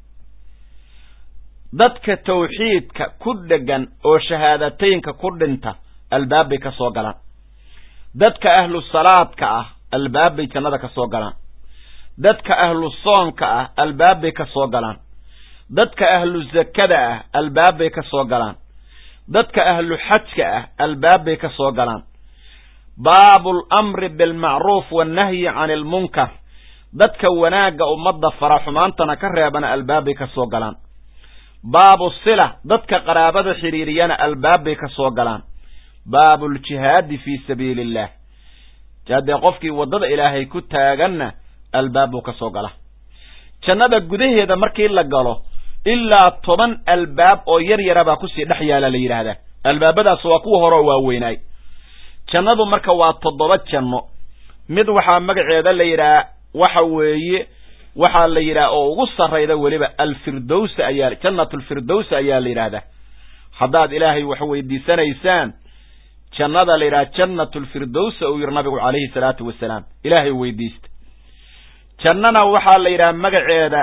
dadka tawxiidka ku dhegan oo shahaadateynka ku dhinta albaabbay ka soo galaan dadka ahlu salaadka ah albaabbay jannada ka soo galaan dadka ahlu soonka ah albaabbay ka soo galaan dadka ahlu zakada ah albaabbay ka soo galaan dadka ahlu xajka ah albaabbay ka soo galaan baabul amri bilmacruuf wannahyi cani ilmunkar dadka wanaagga ummadda fara xumaantana ka reebana albaabbay ka soo galaan baabu sila dadka qaraabada xidhiiriyana albaabbay ka soo galaan baabuljihaadi fii sabiili illah haddee qofkii waddada ilaahay ku taaganna albaabbuu ka soo gala jannada gudaheeda markii la galo ilaa toban albaab oo yar yara baa kusii dhex yaala la yidhaahdaa albaabadaas waa kuwa horeo waaweynaay jannadu marka waa toddoba janno mid waxaa magaceeda la yidhaha waxa weeye waxaa la yidhaha oo ugu sarrayda weliba alfirdowsa ayaa jannatulfirdowsa ayaa la yidhaahdaa haddaad ilaahay wax weydiisanaysaan jannada la yidhaha jannatulfirdowsa uu yidhi nabigu calayhi salaatu wasalaam ilaahay weydiista jannana waxaa la yidhaha magaceeda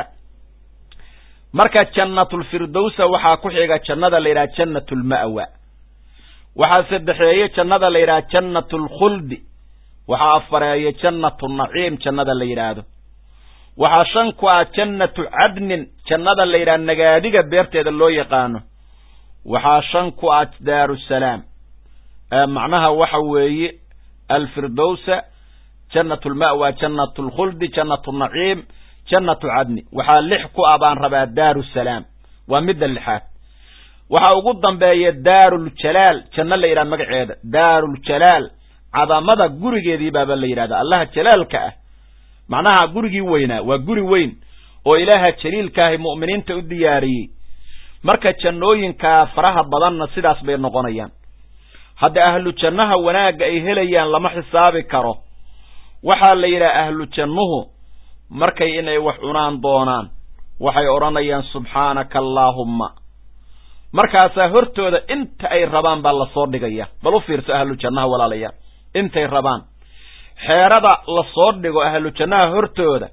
marka jannatulfirdowsa waxaa ku xiga jannada la yidhaha jannatulma'wa waxaa saddexeeye jannada la yidhaha jannatulkhuldi waxaa afareeye jannatunaciim jannada la yidhaahdo waxaa shan ku ah jannatu cadnin jannada la yidhaha nagaadiga beerteeda loo yaqaano waxaa shan ku ah daarusalaam macnaha waxa weeye alfirdowsa jannatulma'wa jannatulkhuldi jannatunaciim jannatu cadni waxaa lix ku ah baan rabaa daarusalaam waa midda lixaad waxaa ugu dambeeya daaruljalaal janno la yidhaha magaceeda daaruljalaal cadamada gurigeedii baaba la yidhahda allaha jalaalka ah macnaha gurigii weynaa waa guri weyn oo ilaaha jaliilkaahi mu'miniinta u diyaariyey marka jannooyinkaa faraha badanna sidaas bay noqonayaan hadda ahlu jannaha wanaagga ay helayaan lama xisaabi karo waxaa la yidhaha ahlu jannuhu markay inay wax cunaan doonaan waxay odhanayaan subxaanaka allaahumma markaasaa hortooda inta ay rabaan baa la soo dhigaya bal u fiirso ahlu jannaha walaalayaal intay rabaan xeerada la soo dhigo ahlu jannaha hortooda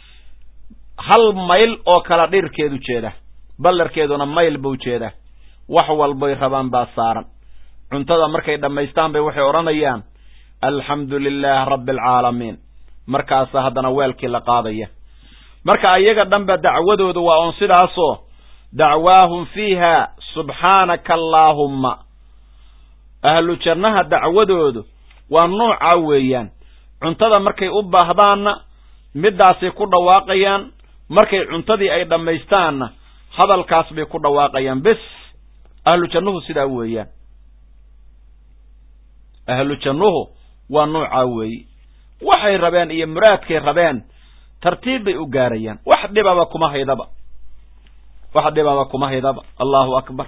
hal mayl oo kala dhirkeedu jeeda ballarkeeduna mayl buu jeedaa wax walbay rabaan baa saaran cuntada markay dhammaystaan bay waxay odhanayaan alxamdu lilaahi rabbi alcaalamiin markaasaa haddana weelkii la qaadaya marka ayaga dhanba dacwadoodu waa oon sidaasoo dacwaahum fiiha subxaanaka allaahumma ahlu jannaha dacwadoodu waa noocaa weeyaan cuntada markay u baahdaanna middaasay ku dhawaaqayaan markay cuntadii ay dhammaystaanna hadalkaas bay ku dhawaaqayaan bes ahlu jannuhu sidaa weeyaan ahlu jannuhu waa noocaa weeye waxay rabeen iyo muraadkay rabeen tartiib bay u gaarayaan wax dhibaba kuma haydaba wax dhibaba kuma haydaba allahu akbar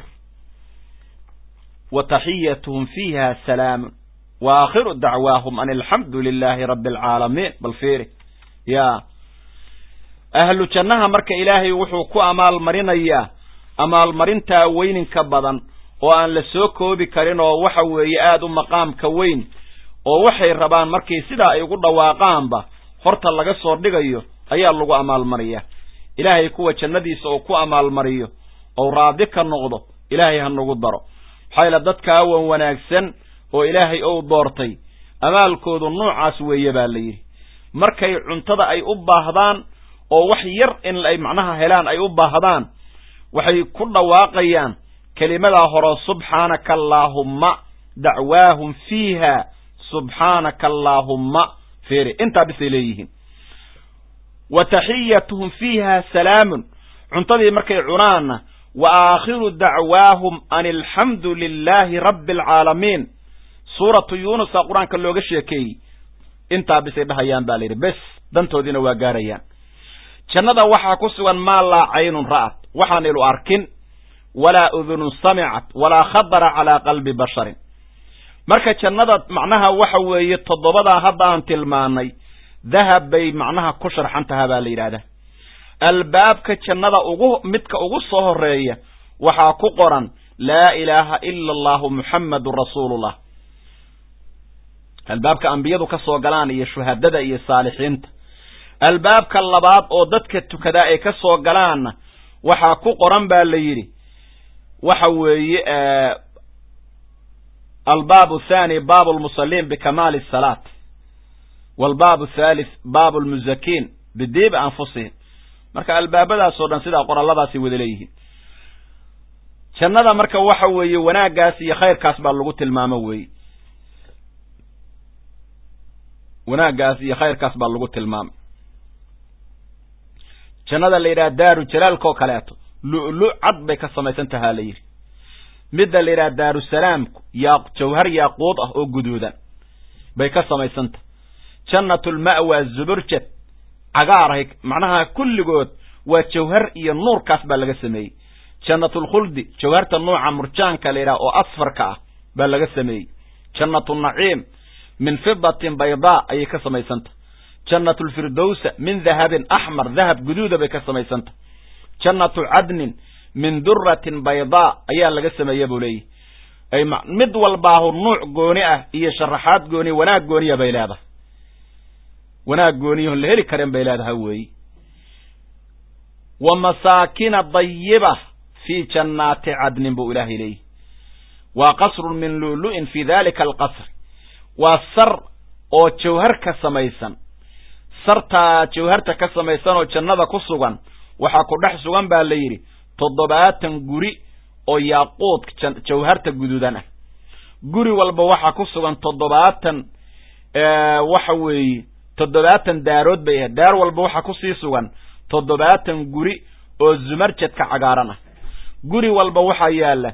wa taxiyatuhum fiiha salaamun wa aakhiru dacwaahum an alxamdu lilaahi rabbi alcaalamiin bal fiiri yaa ahlu jannaha marka ilaahay wuxuu ku amaalmarinayaa amaalmarintaa weyninka badan oo aan la soo koobi karin oo waxa weeye aada u maqaamka weyn oo waxay rabaan markii sidaa ay ugu dhawaaqaanba horta laga soo dhigayo ayaa lagu amaalmariyaa ilaahay kuwa jannadiisa oo ku amaalmariyo oo raadi ka noqdo ilaahay ha nagu daro maxaa ila dadka awan wanaagsan oo ilaahay ou doortay amaalkoodu noocaas weeye baa la yidhi markay cuntada ay u baahdaan oo wax yar in ay macnaha helaan ay u baahdaan waxay ku dhawaaqayaan kelimadaa hore subxaanaka allaahumma dacwaahum fiiha subxaanaka allaahumma fiiri intaa bisay leeyihiin wa taxiyatuhum fiiha salaamun cuntadii markay cunaanna wa aakhiru dacwaahum an alxamdu lilaahi rabbi alcaalamiin suuratu yuunusa qur-aanka looga sheekeeyey intaa bisay dhahayaan baa layidhi bes dantoodiina waa gaarayaan jannada waxaa ku sugan maa laa caynun ra'at waxaan ilu arkin walaa udunun samicat walaa khadara calaa qalbi basharin marka jannada macnaha waxa weeye toddobadaa hadda aan tilmaanay dahab bay macnaha ku sharxan tahaa baa la yidhahdaa albaabka jannada ugu midka ugu soo horeeya waxaa ku qoran laa ilaaha ila allahu muxammadun rasuulullah albaabka ambiyadu ka soo galaan iyo shuhadada iyo saalixiinta albaabka labaad oo dadka tukadaa ay ka soo galaanna waxaa ku qoran baa la yidhi waxa weeye albaabu athani baabu lmusaliin bikamaali asalaat waalbaabu athalith baabu lmuzakiin bidiibi anfusihim marka albaabadaasoo dhan sidaa qoralladaasay wada leeyihiin jannada marka waxa weeye wanaaggaas iyo khayrkaas baa lagu tilmaamo weeye wanaaggaas iyo khayrkaas baa lagu tilmaamay jannada la yidhaha daaru jalaalkaoo kaleeto lu'lu cad bay ka samaysan tahaa la yidhi midda la yidhaha daarusalaamku yaa jawhar yaaquud ah oo guduudan bay ka samaysantah jannatulma'wa zuburjad cagaarahay macnaha kulligood waa jawhar iyo nuurkaas baa laga sameeyey jannatulkhuldi jawharta nuuca murjaanka la yidhaha oo asfarka ah baa laga sameeyey jannatunaciim min fidatin baydaa ayay ka samaysantah jannatulfirdowsa min dahabin axmar dahab guduuda bay ka samaysantah jannatu cadnin min duratin baydaa ayaa laga sameeya buu leeyahy ay mid walbaahu nuuc gooni ah iyo sharaxaad gooni wanaag gooniya bay leedahay wanaag gooniyahon la heli karen bay leedahay weeyi wa masaakina dayiba fii jannaati cadnin buu ilaahay leeyahy waa qasrun min lu'lu'in fii dalika alqasr waa sar oo jawhar ka samaysan sartaa jawharta ka samaysan oo jannada ku sugan waxaa ku dhex sugan baa la yidhi toddobaatan guri oo yaaquud jawharta guduudan ah guri walba waxaa ku sugan toddobaatan waxa weeye toddobaatan daarood bay ahayd daar walba waxaa kusii sugan toddobaatan guri oo zumarjadka cagaaran ah guri walba waxaa yaalla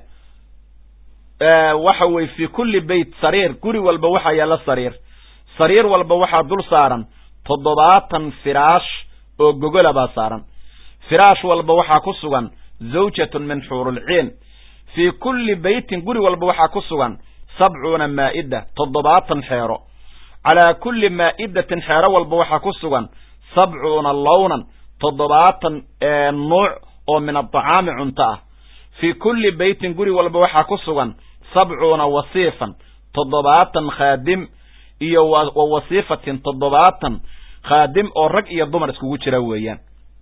waxa weeye fii kulli beyt sariir guri walba waxaa yaalla sariir sariir walba waxaa dul saaran toddobaatan firaash oo gogola baa saaran firaash walba waxaa ku sugan zawjatun min xuurulciin fii kulli beytin guri walba waxaa ku sugan sabcuuna maa'ida toddobaatan xeero calaa kulli maa'idatin xeero walba waxaa ku sugan sabcuuna lawnan toddobaatan nuuc oo min adacaami cunto ah fii kulli beytin guri walba waxaa ku sugan sabcuuna wasiifan toddobaatan khaadim iyo wa wasiifatin toddobaatan khaadim oo rag iyo dumar iskugu jira weeyaan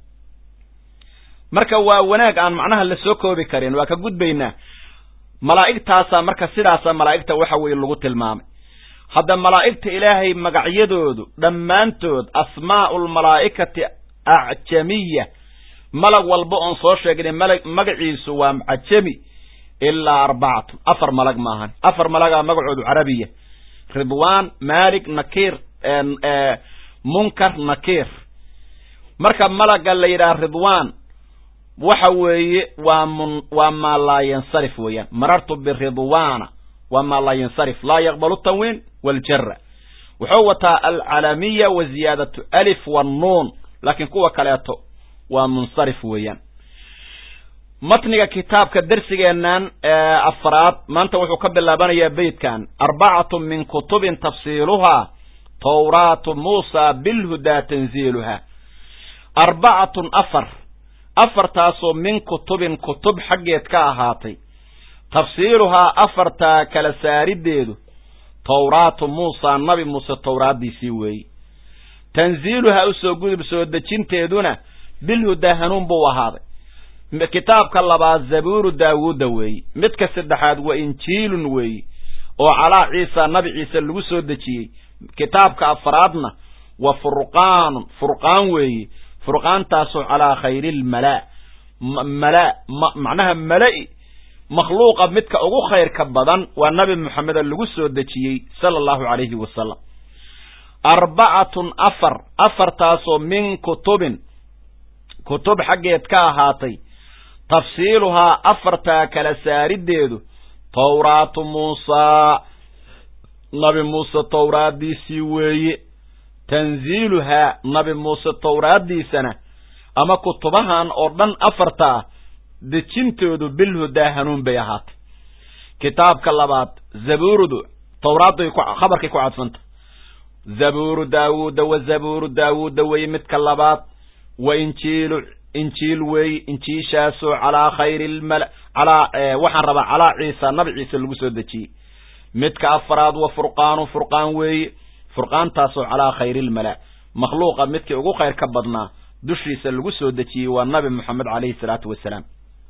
marka waa wanaag aan macnaha la soo koobi karin waa ka gudbaynaa malaa'igtaasaa marka sidaasa malaa'igta waxa weeye lagu tilmaamay hadda malaa'igta ilaahay magacyadoodu dhammaantood asmaa'ul malaa'ikati acjamiya malag walba oon soo sheegnay malag magaciisu waa cajami ilaa arbacatun afar malag maahan afar malagaa magacoodu carabiya ridwaan maalik nakiir munkar nakiir marka malaga la yidhaha ridwaan waxa weeye waa mun waa maa laa yansarif weeyaan marartu biridwaana waa maa laa yansarif laa yaqbalu tanwiin waljara wuxuu wataa alcalamiya wa ziyaadatu alif wannuun laakiin kuwa kaleeto waa munsarif weeyaan matniga kitaabka darsigeennan afraad maanta wuxuu ka bilaabanayaa beytkan arbacatu min kutubin tafsiiluhaa tawraatu muusa bilhudaa tanziiluhaa arbacatun afar afartaasoo min kutubin kutub xaggeed ka ahaatay tafsiiluhaa afartaa kala saarideedu tawraatu muusa nabi muuse tawraaddiisii weeyi tanziiluhaa usoo gudub soo dejinteeduna bilhudaa hanuun buu ahaaday kitaabka labaad zabuuru daawuuda weeyi midka saddexaad waa injiilun weeyi oo calaa ciisa nabi ciise lagu soo dejiyey kitaabka afraadna waa furqaanun furqaan weeyi furqaantaasoo calaa khayrilmalaa malaa macnaha mala'i makhluuqa midka ugu khayrka badan waa nabi moxameda lagu soo dejiyey sala allahu calayhi wasalam arbacatun afar afartaasoo min kutubin kutub xaggeed ka ahaatay tafsiiluhaa afartaa kala saarideedu tawraatu muusaa nabi muuse tawraaddiisii weeye tanziiluhaa nabi muuse tawraaddiisana ama kutubahan oo dhan afarta ah dejintoodu bilhudaa hanuun bay ahaatay kitaabka labaad zabuurudu tawraadday ku khabarkay ku cadfanta zabuuru daawuuda wa zabuuru daawuuda wey midka labaad wa injiilu injiil wey injiishaasoo calaa khayri lmala calaa waxaan rabaa calaa ciisa nabi ciise lagu soo dejiyey midka afaraad wa furqaanu furqaan weeye furqaantaasoo calaa khayri lmala makhluuqa midkii ugu khayr ka badnaa dushiisa lagu soo dejiyey waa nabi moxamed calayhi salaatu wasalaam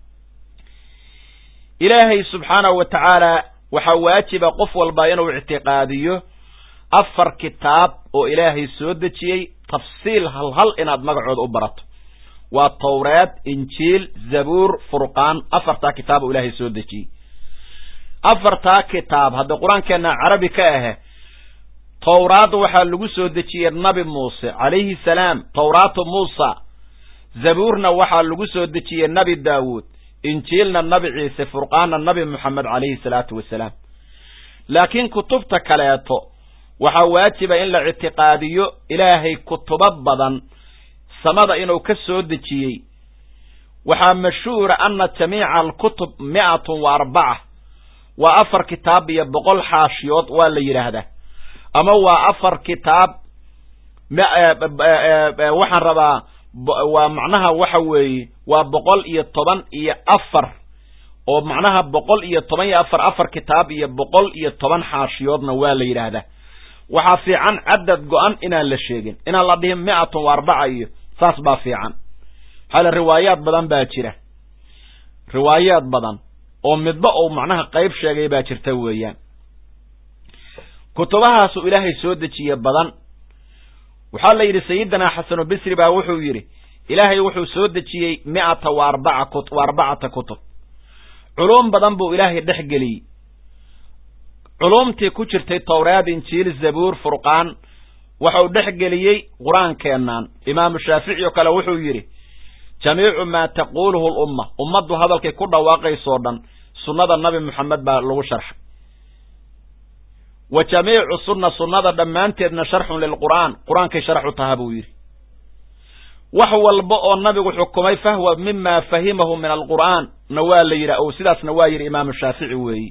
ilaahay subxaanahu wa tacaala waxaa waajiba qof walba inuu ictiqaadiyo afar kitaab oo ilaahay soo dejiyey tafsiil hal hal inaad magacooda u barato waa tawreed injiil zabuur furqaan afartaa kitaab oo ilaahay soo dejiyey afartaa kitaab hadda qur-aankeena carabi ka ahe tawraad waxaa lagu soo dejiyey nabi muuse calayhi salaam tawraatu muusa zabuurna waxaa lagu soo dejiyey nabi daawuud injiilna nabi ciise furqaanna nabi moxamed calayhi salaatu wasalaam laakiin kutubta kaleeto waxaa waajiba in la ictiqaadiyo ilaahay kutubo badan samada inuu ka soo dejiyey waxaa mashhuura ana jamiica alkutub mi'atun wa arbaca waa afar kitaab iyo boqol xaashiyood waa la yidhaahdaa ama waa afar kitaab waxaan rabaa waa macnaha waxa weeye waa boqol iyo toban iyo afar oo macnaha boqol iyo toban iyo afar afar kitaab iyo boqol iyo toban xaashiyoodna waa la yidhaahdaa waxaa fiican cadad go-an inaan la sheegin inaan la dhihin mi'atun wa arbaca iyo saas baa fiican maxaa riwaayaad badan baa jira riwaayaad badan oo midba uu macnaha qayb sheegay baa jirta weeyaan kutubahaasu ilaahay soo dejiye badan waxaa la yidhi sayidina xasanu bisri baa wuxuu yidhi ilaahay wuxuu soo dejiyey mi'ata wa arbaca wa arbacata kutub culuum badan buu ilaahay dhex geliyey culuumtii ku jirtay tawraad injiil zabuur furqaan waxau dhex geliyey qur-aankeennan imaamu shaafici oo kale wuxuu yidhi jamiicu maa taquuluhu lumma ummaddu hadalkay ku dhawaaqaysoo dhan sunnada nabi moxamed baa lagu sharxay wa jamiicu sunna sunnada dhammaanteedna sharxun lilqur'aan qur-aankay sharxu taha buu yidhi wax walba oo nabigu xukumay fahwa mima fahimahu min alqur'aan na waa la yidhi ou sidaasna waa yidhi imaamu shaafici weeyi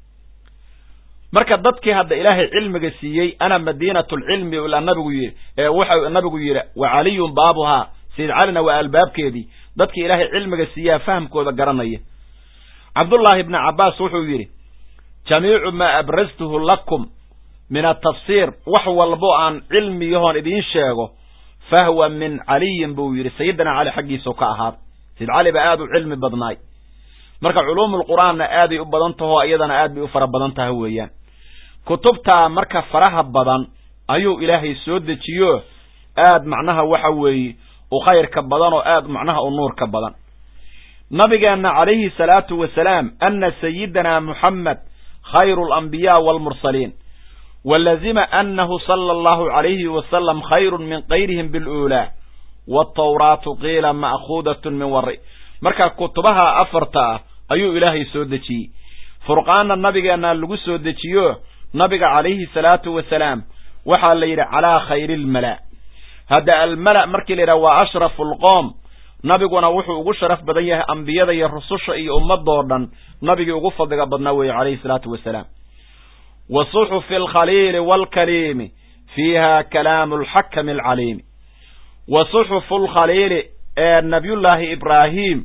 marka dadkii hadda ilaahay cilmiga siiyey ana madiinatulcilmi ilaa nabigu yidhi ee waxa nabigu yidhi wa caliyun baabuhaa sayid calina waa albaabkeedii dadkii ilaahay cilmiga siiyaa fahamkooda garanaya cabdullaahi ibni cabbaas wuxuu yidhi jamiicu maa abrastuhu lakum min atafsiir wax walbo aan cilmiyahoon idiin sheego fahwa min caliyin buu yidhi sayidina cali xaggiisao ka ahaad sayid cali baa aad u cilmi badnaay marka culuumulqur'aanna aaday u badan tahoo iyadana aad bay u fara badan tahay weeyaan kutubtaa marka faraha badan ayuu ilaahay soo dejiyo aad macnaha waxa weeye u khayrka badan oo aad macnaha u nuurka badan nabigeenna calayhi salaatu wasalaam ana sayidina muxamed khayru alambiyaa waalmursaliin walazima annahu sala allahu calayhi wasalam khayrun min kayrihim biluulaa waaltawraatu qiila ma'khuudatun min wari marka kutubaha afarta ah ayuu ilaahay soo dejiyey furqaanna nabigeenna lagu soo dejiyo nabiga calayhi salaatu wasalaam waxaa la yidhi calaa khayri lmala hadda almala markii la yidhaha waa ashrafu alqoom nabiguna wuxuu ugu sharaf badan yahay ambiyada iyo rususha iyo ummadoo dhan nabigii ugu fadliga badnaa weeye calayhi salaatu wasalaam wa suxufi alkhaliili waalkaliimi fiiha kalaamu alxakami alcaliimi wa suxufu alkhaliili ee nabiyullaahi ibraahim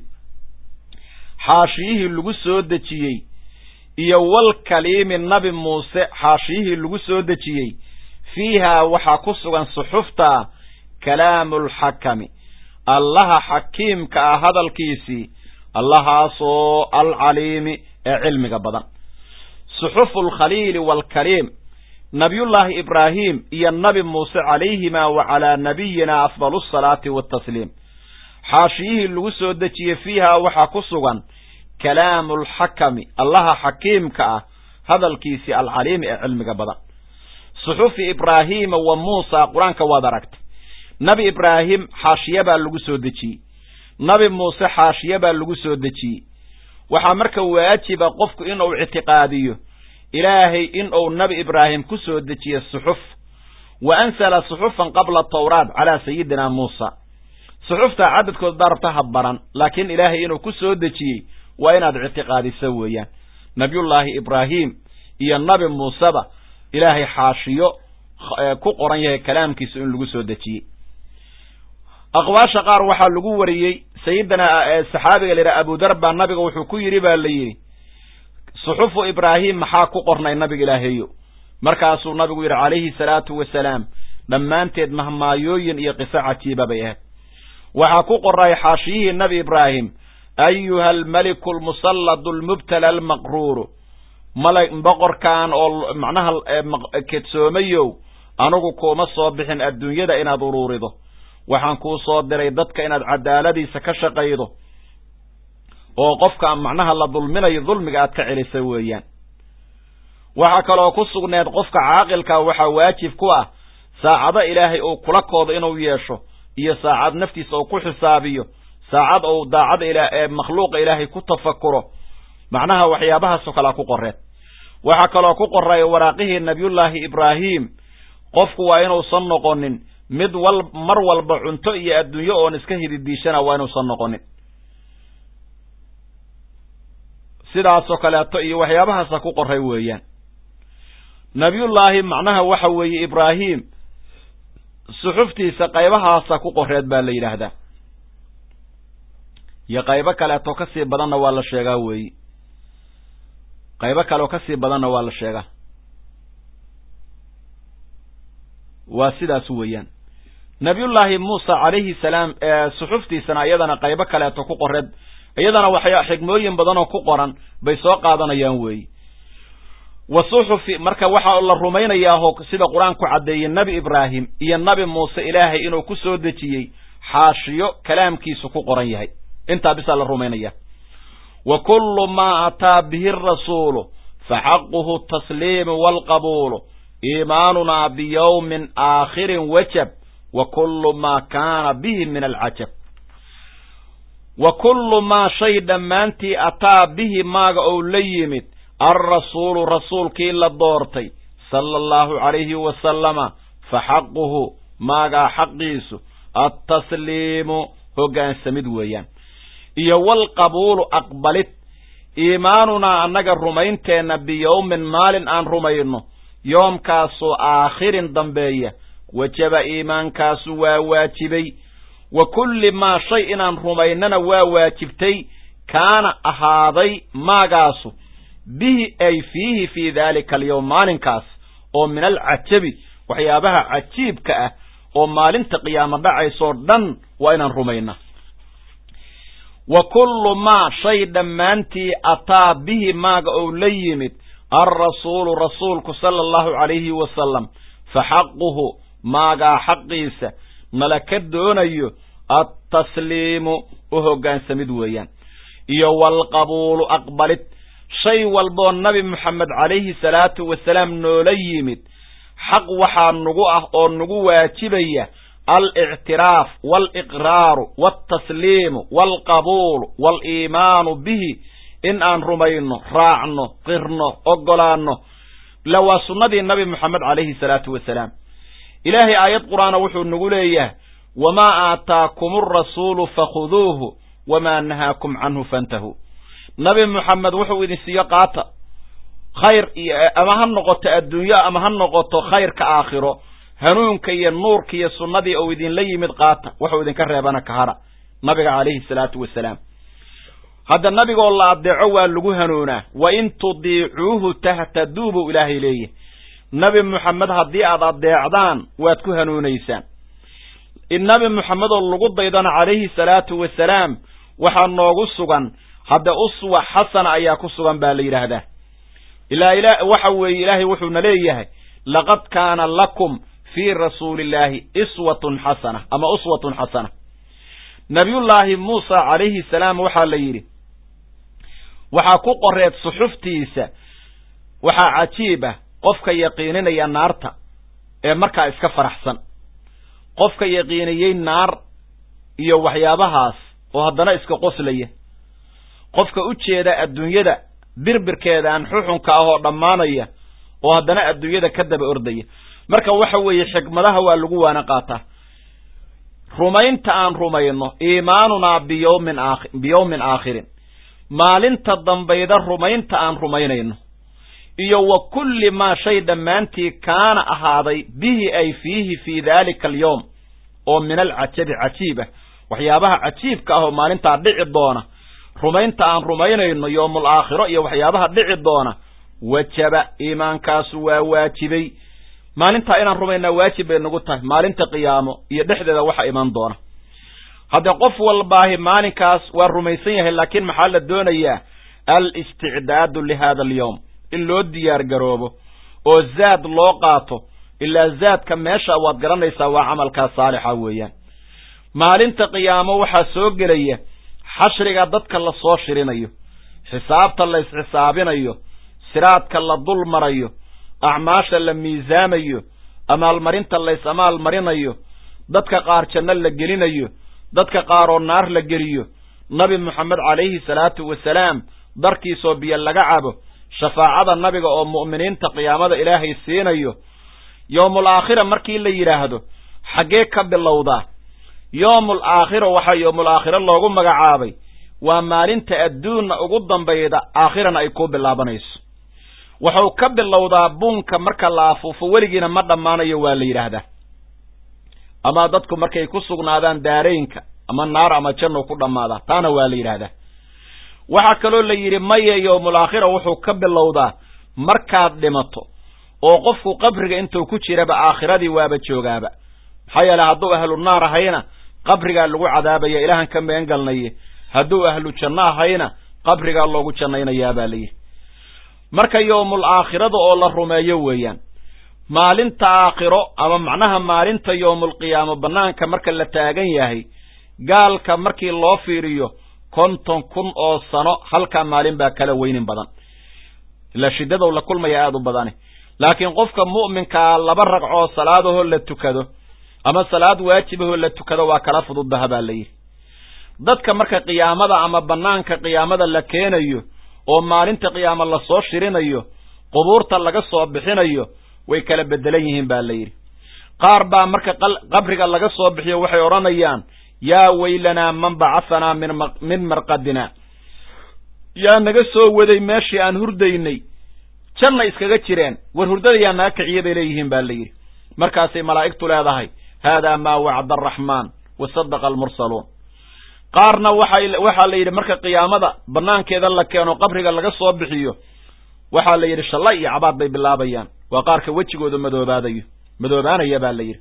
xaashiyihii lagu soo dejiyey iyo walkaliimi nabi muuse xaashiyihii lagu soo dejiyey fiihaa waxaa ku sugan suxufta kalaamu alxakami allaha xakiimka ah hadalkiisii allahaasoo alcaliimi ee cilmiga badan suxufu alkhaliili waalkaliim nabiyullaahi ibraahim iyo nabi muuse calayhima wa calaa nabiyina afdalu asalaati waatasliim xaashiyihii lagu soo dejiyey fiihaa waxaa ku sugan kalaamu alxakami allaha xakiimka ah hadalkiisii alcaliimi ee cilmiga badan suxufi ibraahiima wa muusa qur-aanka waad aragtay nabi ibraahim xaashiye baa lagu soo dejiyey nabi muuse xaashiye baa lagu soo dejiyey waxaa marka waajiba qofku inuu ictiqaadiyo ilaahay inuu nabi ibraahim ku soo dejiye suxuf wa ansala suxufan qabla tawraat calaa sayidina muusa suxufta cadadkood darabta habbaran laakiin ilaahay inuu ku soo dejiyey waa inaad ictiqaadiso weeyaan nabiyullaahi ibraahim iyo nabi muuseba ilaahay xaashiyo ku qoran yahay kalaamkiisa in lagu soo dejiyey aqwaasha qaar waxaa lagu wariyey sayidina saxaabiga layidhaha abudar baa nabiga wuxuu ku yidhi baa la yidhi suxufu ibraahim maxaa ku qornay nabiga ilaahayo markaasuu nabigu yidhi calayhi salaatu wasalaam dhammaanteed mahmaayooyin iyo qiso cajiiba bay ahayd waxaa ku qoray xaashiyihii nabi ibraahim ayuha almaliku almusalladu almubtala almaqruuru mala boqorkan oo macnaha kedsoomayow anugu kuuma soo bixin adduunyada inaad uruurido waxaan kuu soo diray dadka inaad cadaaladiisa ka shaqaydo oo qofka macnaha la dulminayo dulmiga aad ka celisa weeyaan waxaa kaloo ku sugneed qofka caaqilka waxaa waajib ku ah saacado ilaahay uu kula koodo inuu yeesho iyo saacad naftiisa uu ku xisaabiyo saacad uu daacada ila ee makhluuqa ilaahay ku tafakuro macnaha waxyaabahaas oo kala ku qoreed waxa kaloo ku qoray waraaqihii nabiyullaahi ibraahim qofku waa inuusan noqonin mid wal mar walba cunto iyo adduunyo oon iska hididiishana waa inuusan noqonin sidaas oo kaleeto iyo waxyaabahaasa ku qoray weeyaan nabiyullaahi macnaha waxa weeye ibraahim suxuftiisa qaybahaasa ku qoreed baa la yidhaahdaa iyo qaybo kaleeto ka sii badanna waa la sheegaa weeye qaybo kaleoo ka sii badanna waa la sheegaa waa sidaas weeyaan nabiyullaahi muusa calayhi salaam suxuftiisana iyadana qaybo kaleeto ku qoreed iyadana waxay xigmooyin badan oo ku qoran bay soo qaadanayaan weeye wa suxufi marka waxaa la rumaynayaa oo sida qur-aanku caddeeyey nabi ibraahim iyo nabi muuse ilaahay inuu ku soo dejiyey xaashiyo kalaamkiisu ku qoran yahay intaa bisaa la rumaynaya wa kullu maa ataa bihi arasuulu faxaquhu tasliimu waalqabuulu iimaanunaa biyawmin aakhirin wajab wa kullu maa kaana bihi min alcajab wa kullu maa shay dhammaantii ataa bihi maaga ou la yimid alrasuulu rasuulkii la doortay sala allahu calayhi wasalama fa xaquhu maagaa xaqiisu altasliimu hoggaansamid weeyaan iyo walqabuulu aqbalid iimaanunaa annaga rumaynteenna biyowmin maalin aan rumayno yoomkaasoo aakhirin dambeeya wajaba iimaankaasu waa waajibay wa kulli maa shay inaan rumaynana waa waajibtay kaana ahaaday maagaasu bihi ay fiihi fii daalika alyowm maalinkaas oo min alcajabi waxyaabaha cajiibka ah oo maalinta qiyaamo dhacaysoo dhan waa inaan rumayna wa kullu maa shay dhammaantii ataa bihi maaga ou la yimid alrasuulu rasuulku sala allahu calayhi wasalam fa xaquhu maagaa xaqiisa nala ka doonayo altasliimu u hoggaansamid weeyaan iyo walqabuulu aqbalid shay walboo nabi moxamed calayhi salaatu wasalaam noola yimid xaq waxaa nagu ah oo nagu waajibaya alictiraaf waaliqraaru waaltasliimu waalqabuulu waaliimaanu bihi in aan rumayno raacno qirno oggolaanno la waa sunnadii nabi moxamed calayhi salaatu wasalaam ilaahay aayad qur'aana wuxuu nagu leeyahay wamaa aataakum arasuulu fakhuduuhu wamaa nahaakum canhu fantahuu nabi moxamed wuxuu idin siiyo qaata khayr iyo ama ha noqoto adduunyo ama ha noqoto khayrka aakhiro hanuunka iyo nuurka iyo sunnadii ou idinla yimid qaata wuxuu idinka reebana ka hara nabiga calayhi salaatu wasalaam hadda nabigoo la adeeco waa lagu hanuunaa wa in tudiicuuhu tahtaduu buu ilaahay leeyahy nabi moxamed haddii aad adeecdaan waad ku hanuunaysaan in nabi moxamed oo lagu daydana calayhi salaatu wasalaam waxaa noogu sugan hadda uswa xasana ayaa ku sugan baa la yidhaahdaa ilaa ila waxa weeye ilaahay wuxuuna leeyahay laqad kaana lakum fii rasuulillaahi iswatun xasana ama uswatun xasana nabiyullaahi muusa calayhi salaam waxaa la yidhi waxaa ku qoreed suxuftiisa waxaa cajiib ah qofka yaqiininaya naarta ee markaa iska faraxsan qofka yaqiiniyey naar iyo waxyaabahaas oo haddana iska qoslaya qofka u jeeda adduunyada birbirkeeda aan xuxunka ah oo dhammaanaya oo haddana adduunyada ka daba ordaya marka waxa weeye xikmadaha waa lagu waana qaataa rumaynta aan rumayno iimaanunaa biyawmin aakhi biyawmin aakhirin maalinta dambayda rumaynta aan rumaynayno iyo wa kulli maa shay dhammaantii kaana ahaaday bihi ay fiihi fii daalika alyawm oo min alcajabi cajiibah waxyaabaha cajiibka ah oo maalintaa dhici doona rumaynta aan rumaynayno yowmul aakhiro iyo waxyaabaha dhici doona wajaba iimaankaasu waa waajibay maalintaa inaan rumaynaa waajib bay nagu tahay maalinta qiyaamo iyo dhexdeeda waxa iman doona haddee qof walbaahi maalinkaas waa rumaysan yahay laakiin maxaa la doonayaa al-isticdaadu lihada alyawm in loo diyaar garoobo oo zaad loo qaato ilaa zaadka meesha waad garanaysaa waa camalkaa saalixa weeyaan maalinta qiyaamo waxaa soo gelaya xashriga dadka la soo shirinayo xisaabta la isxisaabinayo siraadka la dul marayo acmaasha la miisaamayo amaalmarinta la is amaalmarinayo dadka qaar janno la gelinayo dadka qaar oo naar la geliyo nabi moxamed calayhi salaatu wasalaam darkiisoo biyo laga cabo shafaacada nabiga oo mu'miniinta qiyaamada ilaahay siinayo yowmul aakhira markii la yidhaahdo xaggee ka bilowdaa yowmul aakhira waxaa yowmul aakhira loogu magacaabay waa maalinta adduunna ugu dambayda aakhirana ay ku bilaabanayso wuxuu ka bilowdaa buunka marka la afuufo weligiina ma dhammaanayo waa la yidhaahdaa ama dadku markay ku sugnaadaan daareynka ama naar ama janno ku dhammaadaa taana waa la yidhaahdaa waxaa kaloo la yidhi maye yowmul aakhira wuxuu ka bilowdaa markaad dhimato oo qofku qabriga intuu ku jiraba aakhiradii waaba joogaaba maxaa yeele hadduu ahlu naar ahayna qabrigaa lagu cadaabaya ilaahan ka meen galnaye hadduu ahlu janno ahayna qabrigaa loogu jannaynayaa baa la yidhi marka yowmul aakhirada oo la rumeeyo weeyaan maalinta aakhiro ama macnaha maalinta yowmul qiyaamo bannaanka marka la taagan yahay gaalka markii loo fiiriyo konton kun oo sano halkaa maalin baa kala weynin badan ila shiddadow la kulmaya aada u badani laakiin qofka mu'minkaa laba ragcoo salaadahoo la tukado ama salaad waajibahoo la tukado waa kala fududbaha baa la yidhi dadka marka qiyaamada ama bannaanka qiyaamada la keenayo oo maalinta qiyaamo la soo shirinayo qubuurta laga soo bixinayo way kala beddelan yihiin baa la yidhi qaar baa marka qabriga laga soo bixiyo waxay odhanayaan yaa weylanaa man bacahanaa min min marqadina yaa naga soo waday meeshii aan hurdaynay janna iskaga jireen war hurdada yaa naga kiciya bay leeyihiin baa la yidhi markaasay malaa'igtu leedahay haadaa maa wacda araxmaan wa sadaqa almursaluun qaarna waxay waxaa la yidhi marka qiyaamada bannaankeeda la keeno qabriga laga soo bixiyo waxaa la yidhi shalla iyo cabaad bay bilaabayaan waa qaarka wejigooda madoobaadayo madoobaanaya baa la yidhi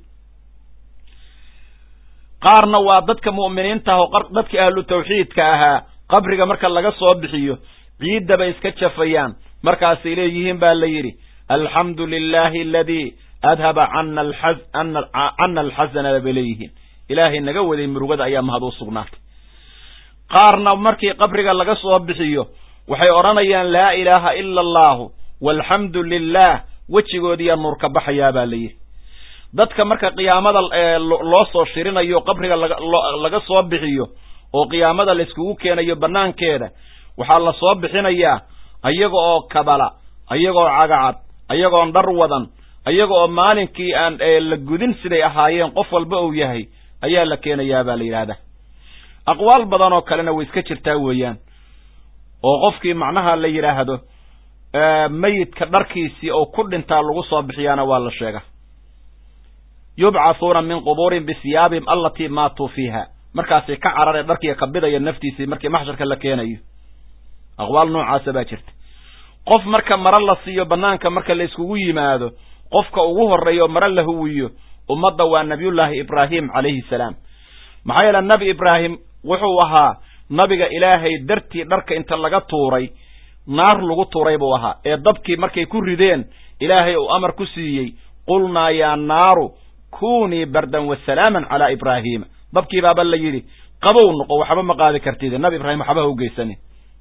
qaarna waa dadka mu'miniinta ah oo dadkii ahlu tawxiidka ahaa qabriga marka laga soo bixiyo ciidda bay iska jafayaan markaasay leeyihiin baa la yidhi alxamdu lilaahi aladii adhaba cana alxaz cana alxasana bay leeyihiin ilaahay naga waday murugada ayaa mahad u sugnaatay qaarna markii qabriga laga soo bixiyo waxay odhanayaan laa ilaaha ila allahu walxamdu lilah wejigoodiiyaa nuur ka baxayaa baa la yidhi dadka marka qiyaamada loo soo shirinayo qabriga laga soo bixiyo oo qiyaamada la iskugu keenayo bannaankeeda waxaa la soo bixinayaa ayaga oo kabala ayagoo cagacad ayagoon dhar wadan ayaga oo maalinkii aan la gudin siday ahaayeen qof walba uu yahay ayaa la keenayaa baa la yidhaahdaa aqwaal badan oo kalena way iska jirtaa weeyaan oo qofkii macnaha la yidhaahdo mayidka dharkiisii oo ku dhintaa lagu soo bixiyaana waa la sheega yubcathuuna min qubuurin bisiyaabihim allatii maatuu fiiha markaasay ka cararee dharkiiga kabidaya naftiisii markii maxsharka la keenayo aqwaal noocaasa baa jirta qof marka maro la siiyo bannaanka marka la iskugu yimaado qofka ugu horreeyo maro la huwiyo ummadda waa nabiyullaahi ibraahim calayhi salaam maxaa yeele nebi ibraahim wuxuu ahaa nabiga ilaahay dartii dharka inta laga tuuray naar lagu tuuray buu ahaa ee dabkii markay ku rideen ilaahay uu amar ku siiyey qulnaa yaa naaru kunii bardan wasalaaman calaa ibraahiima dabkii baaba la yidhi qabow noqo waxba ma qaadi kartid nabi ibraahim waxba ha u geysanin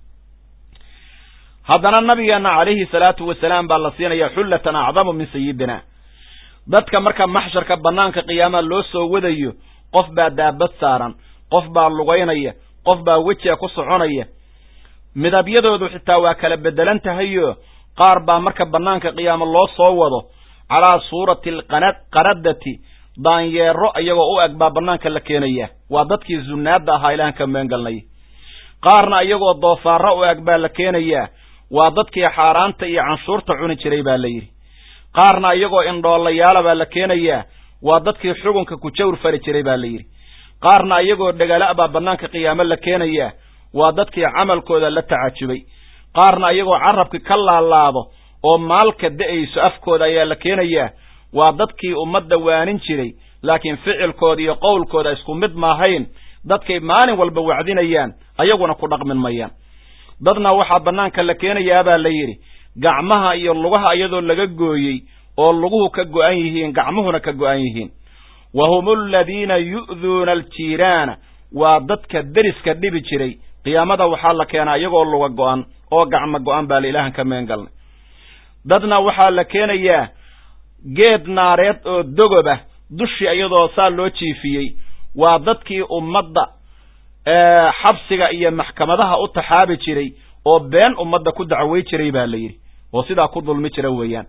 haddana nabigeenna calayhi salaatu wasalaam baa la siinaya xullatan acdamu min sayidina dadka marka maxsharka bannaanka qiyaamaha loo soo wadayo qof baa daabad saaran qof baa lugaynaya qof baa wejiga ku soconaya midabyadoodu xitaa waa kala beddelan tahayo qaar baa marka bannaanka qiyaamo loo soo wado calaa suurati alqaradati daanyeero iyagoo u eg baa bannaanka la keenaya waa dadkii zunnaadda ahaa ilaahan ka meengalnay qaarna iyagoo doofaarro u eg baa la keenayaa waa dadkii xaaraanta iyo canshuurta cuni jiray baa la yidhi qaarna iyagoo indhoolayaala baa la keenayaa waa dadkii xugunka ku jawr fari jiray baa la yidhi qaarna iyagoo dhegala baa bannaanka qiyaamo la keenayaa waa dadkii camalkooda la tacajubay qaarna iyagoo carabki ka laalaado oo maalka da'ayso afkooda ayaa la keenayaa waa dadkii ummadda waanin jiray laakiin ficilkooda iyo qowlkooda isku mid maahayn dadkay maalin walba wacdinayaan ayaguna ku dhaqmin mayaan dadna waxaa bannaanka la keenayaa baa la yidhi gacmaha iyo lugaha iyadoo laga gooyey oo luguhu ka go'an yihiin gacmuhuna ka go'an yihiin wa hum aladiina yu'duuna aljiiraana waa dadka deriska dhibi jiray qiyaamada waxaa la keenaa iyagoo luga go'an oo gacmo go'an baa la ilaahan ka meengalnay dadna waxaa la keenayaa geed naareed oo dogobah dushii iyadoo saa loo jiifiyey waa dadkii ummadda xabsiga iyo maxkamadaha u taxaabi jiray oo been ummadda ku dacway jiray baa la yidhi oo sidaa ku dulmi jira weeyaan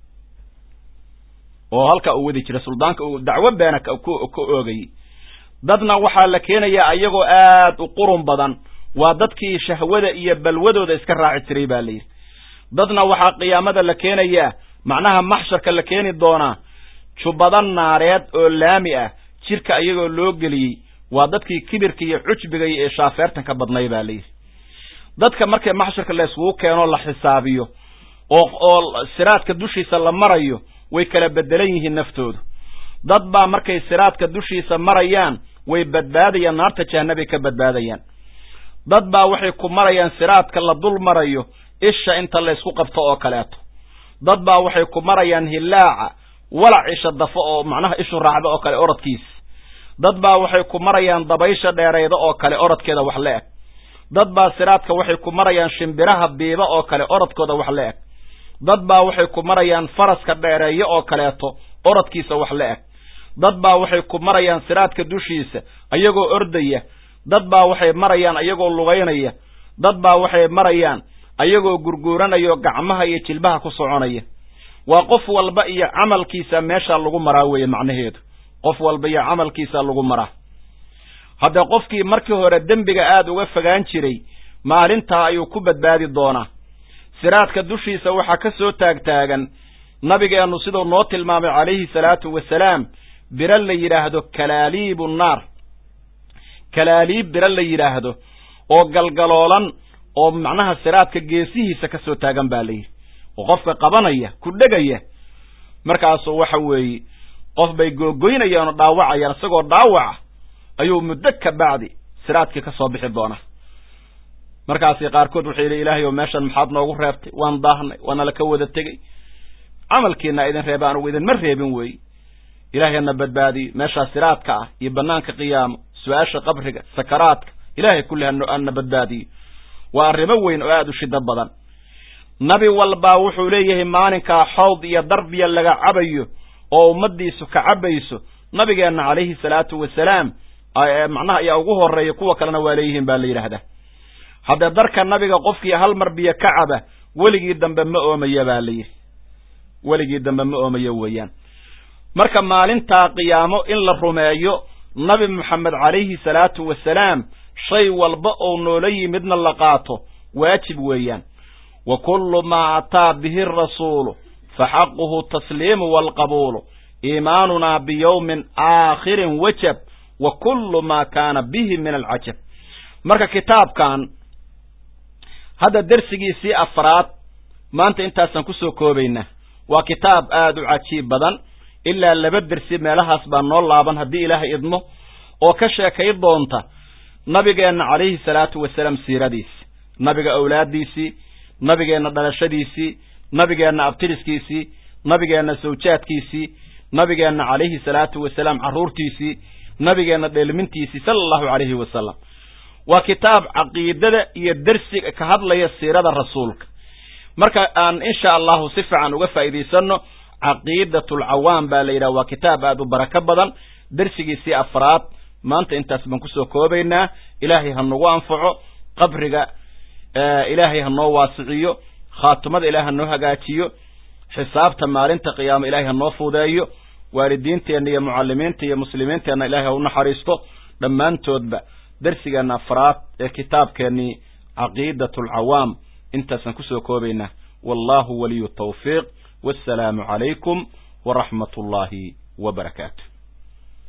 oo halka uu wadi jira suldaanka uu dacwo beena ku oogayey dadna waxaa la keenayaa iyagoo aad u qurun badan waa dadkii shahwada iyo balwadooda iska raaci jiray baa la yidhi dadna waxaa qiyaamada la keenayaa macnaha maxsharka la keeni doonaa jubbada naareed oo laami ah jirka iyagoo loo geliyey waa dadkii kibirka iyo cujbiga iyo shaafeertanka badnay baa la yidhi dadka markay maxsharka la isugu keeno la xisaabiyo oo oo siraadka dushiisa la marayo way kala bedelan yihiin naftoodu dad baa markay siraadka dushiisa marayaan way badbaadayaan naarta jahannabay ka badbaadayaan dad baa waxay ku marayaan siraadka la dul marayo isha inta la isku qabto oo kaleeto dad baa waxay ku marayaan hilaaca walac isha dafo oo macnaha ishu raacdo oo kale orodkiisa dad baa waxay ku marayaan dabaysha dheerayda oo kale orodkeeda wax la eg dad baa siraadka waxay ku marayaan shimbiraha biiba oo kale orodkooda wax la eg dad baa waxay ku marayaan faraska dheereeyo oo kaleeto orodkiisa wax la eg dad baa waxay ku marayaan siraadka dushiisa ayagoo ordaya dad baa waxay marayaan ayagoo lugaynaya dad baa waxay marayaan ayagoo gurguuranaya gacmaha iyo jilbaha ku soconaya waa qof walba iyo camalkiisa meesha lagu maraa weeye macnaheedu qof walba iyo camalkiisa lagu maraa hadda qofkii markii hore dembiga aad uga fogaan jiray maalintaa ayuu ku badbaadi doonaa siraadka dushiisa waxaa ka soo taagtaagan nabigeennu siduu noo tilmaamay calayhi salaatu wasalaam biro la yidhaahdo kalaaliibu naar kalaaliib biro la yidhaahdo oo galgaloolan oo macnaha siraadka geesihiisa ka soo taagan baa layidhi oo qofka qabanaya ku dhegaya markaasuu waxa weeye qof bay googoynayaan oo dhaawacayaan isagoo dhaawaca ayuu muddo ka bacdi siraadkii ka soo bixi doonaa markaasi qaarkood wuxuu yidhi ilaahay oo meeshan maxaad noogu reebtay waan daahnay waana la ka wada tegey camalkiina idin reeba anugu idinma reebin weeye ilaahayna badbaadiyo meeshaa siraadka ah iyo bannaanka qiyaamo su-aasha qabriga sakaraadka ilaahay kulli hana badbaadiyo waa arrimo weyn oo aad u shiddo badan nabi walbaa wuxuu leeyahay maalinkaa xawd iyo darbiya laga cabayo oo ummaddiisu ka cabayso nabigeenna calayhi salaatu wasalaam macnaha ayaa ugu horreeya kuwa kalena waa leeyihiin baa la yidhaahdaa haddee darka nabiga qofkii hal mar biyo ka caba weligii dambe ma oomaya baa la yidhi weligii dambe ma oomayo weeyaan marka maalintaa qiyaamo in la rumeeyo nabi moxamed calayhi salaatu wasalaam shay walba oo noola yimidna la qaato waajib weeyaan wa kullu maa ataa bihi arasuulu faxaquhu tasliimu waalqabuulu iimaanunaa biyowmin aakhirin wajab wa kullu maa kaana bihi min alcajab marka kitaabkan hadda dersigiisii afraad maanta intaasaan kusoo koobaynaa waa kitaab aad u cajiib badan ilaa laba dersi meelahaas baa noo laaban haddii ilaahay idmo oo ka sheekay doonta nabigeenna calayhi salaatu wasalaam siiradiisi nabiga awlaaddiisii nabigeenna dhalashadiisii nabigeenna abtiriskiisii nabigeenna sawjaadkiisii nabigeenna calayhi salaatu wasalaam carruurtiisii nabigeenna dheelmintiisii sala allahu calayhi wasalam waa kitaab caqiidada iyo dersiga ka hadlaya siirada rasuulka marka aan insha allahu si fiican uga faa'iidaysanno caqiidatulcawaam baa la yidhaha waa kitaab aad u barako badan dersigiisii afraad maanta intaas baan kusoo koobaynaa ilaahay ha nagu anfaco qabriga ilaahay ha noo waasiciyo khaatimada ilaahay ha noo hagaajiyo xisaabta maalinta qiyaamo ilaahay ha noo fuudeeyo waalidiinteena iyo mucallimiinta iyo muslimiinteena ilaahay ha u naxariisto dhammaantoodba darsigeena afraad ee kitaabkeennii caqiidatu alcawaam intaasaan kusoo koobaynaa wallahu waliyu tawfiiq wassalaamu calaykum waraxmat ullaahi wabarakaatu